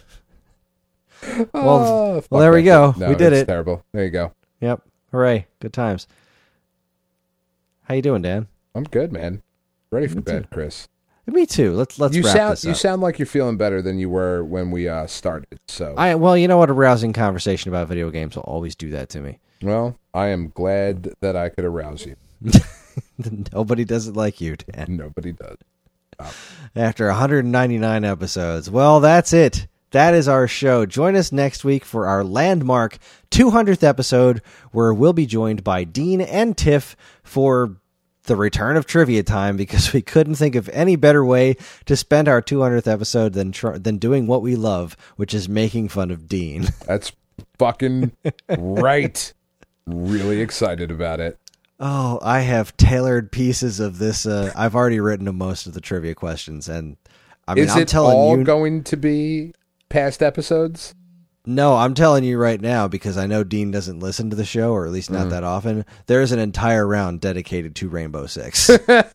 Well, Fuck there we that go. shit. No, We did it's it. Terrible. There you go. Yep. Hooray. Good times. How you doing, Dan? I'm good, man. Ready for bed, Chris. Me too. Let's You wrap sound this you up. sound like you're feeling better than you were when we started. So Well, you know what? A rousing conversation about video games will always do that to me. well, I am glad that I could arouse you. Nobody does it like you, Dan. Nobody does. After 199 episodes. Well, that's it. That is our show. Join us next week for our landmark 200th episode, where we'll be joined by Dean and Tiff for the return of trivia time, because we couldn't think of any better way to spend our 200th episode than doing what we love, which is making fun of Dean. That's fucking right. Really excited about it. Oh, I have tailored pieces of this. I've already written most of the trivia questions, and I mean, Is I'm it telling all you, going to be past episodes? no, I'm telling you right now, because I know Dean doesn't listen to the show, or at least not that often. There's an entire round dedicated to Rainbow Six.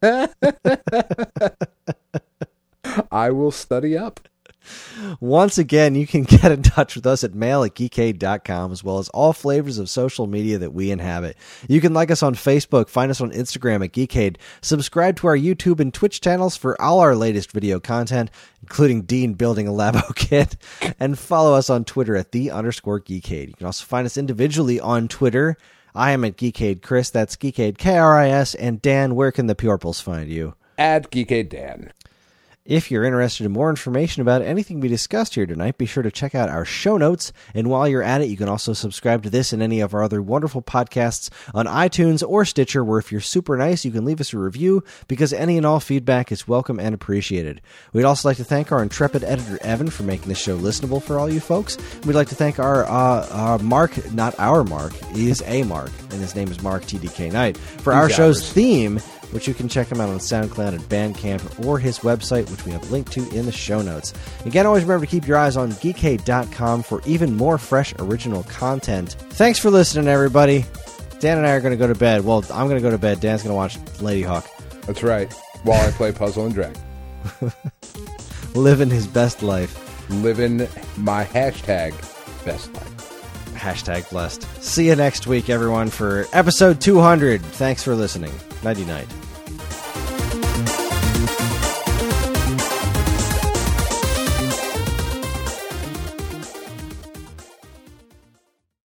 I will study up. Once again, you can get in touch with us at mail@geekade.com, as well as all flavors of social media that we inhabit. You can like us on Facebook, find us on Instagram at Geekade, subscribe to our YouTube and Twitch channels for all our latest video content, including Dean building a Labo kit, and follow us on Twitter at _Geekade. You can also find us individually on Twitter. I am at Geekade Chris, that's Geekade KRIS, and Dan, where can the Purples find you? At Geekade Dan. If you're interested in more information about anything we discussed here tonight, be sure to check out our show notes. And while you're at it, you can also subscribe to this and any of our other wonderful podcasts on iTunes or Stitcher, where if you're super nice, you can leave us a review, because any and all feedback is welcome and appreciated. We'd also like to thank our intrepid editor, Evan, for making this show listenable for all you folks. We'd like to thank our Mark, not our Mark, he is a Mark, and his name is Mark TDK Knight, for our show's theme, which you can check him out on SoundCloud and Bandcamp, or his website, which we have linked to in the show notes. Again, always remember to keep your eyes on Geekade.com for even more fresh original content. Thanks for listening, everybody. Dan and I are going to go to bed. Well, I'm going to go to bed. Dan's going to watch Lady Hawk. That's right. While I play Puzzle and Drag. Living his best life. Living my hashtag best life. Hashtag blessed. See you next week, everyone, for episode 200. Thanks for listening. Nighty-night.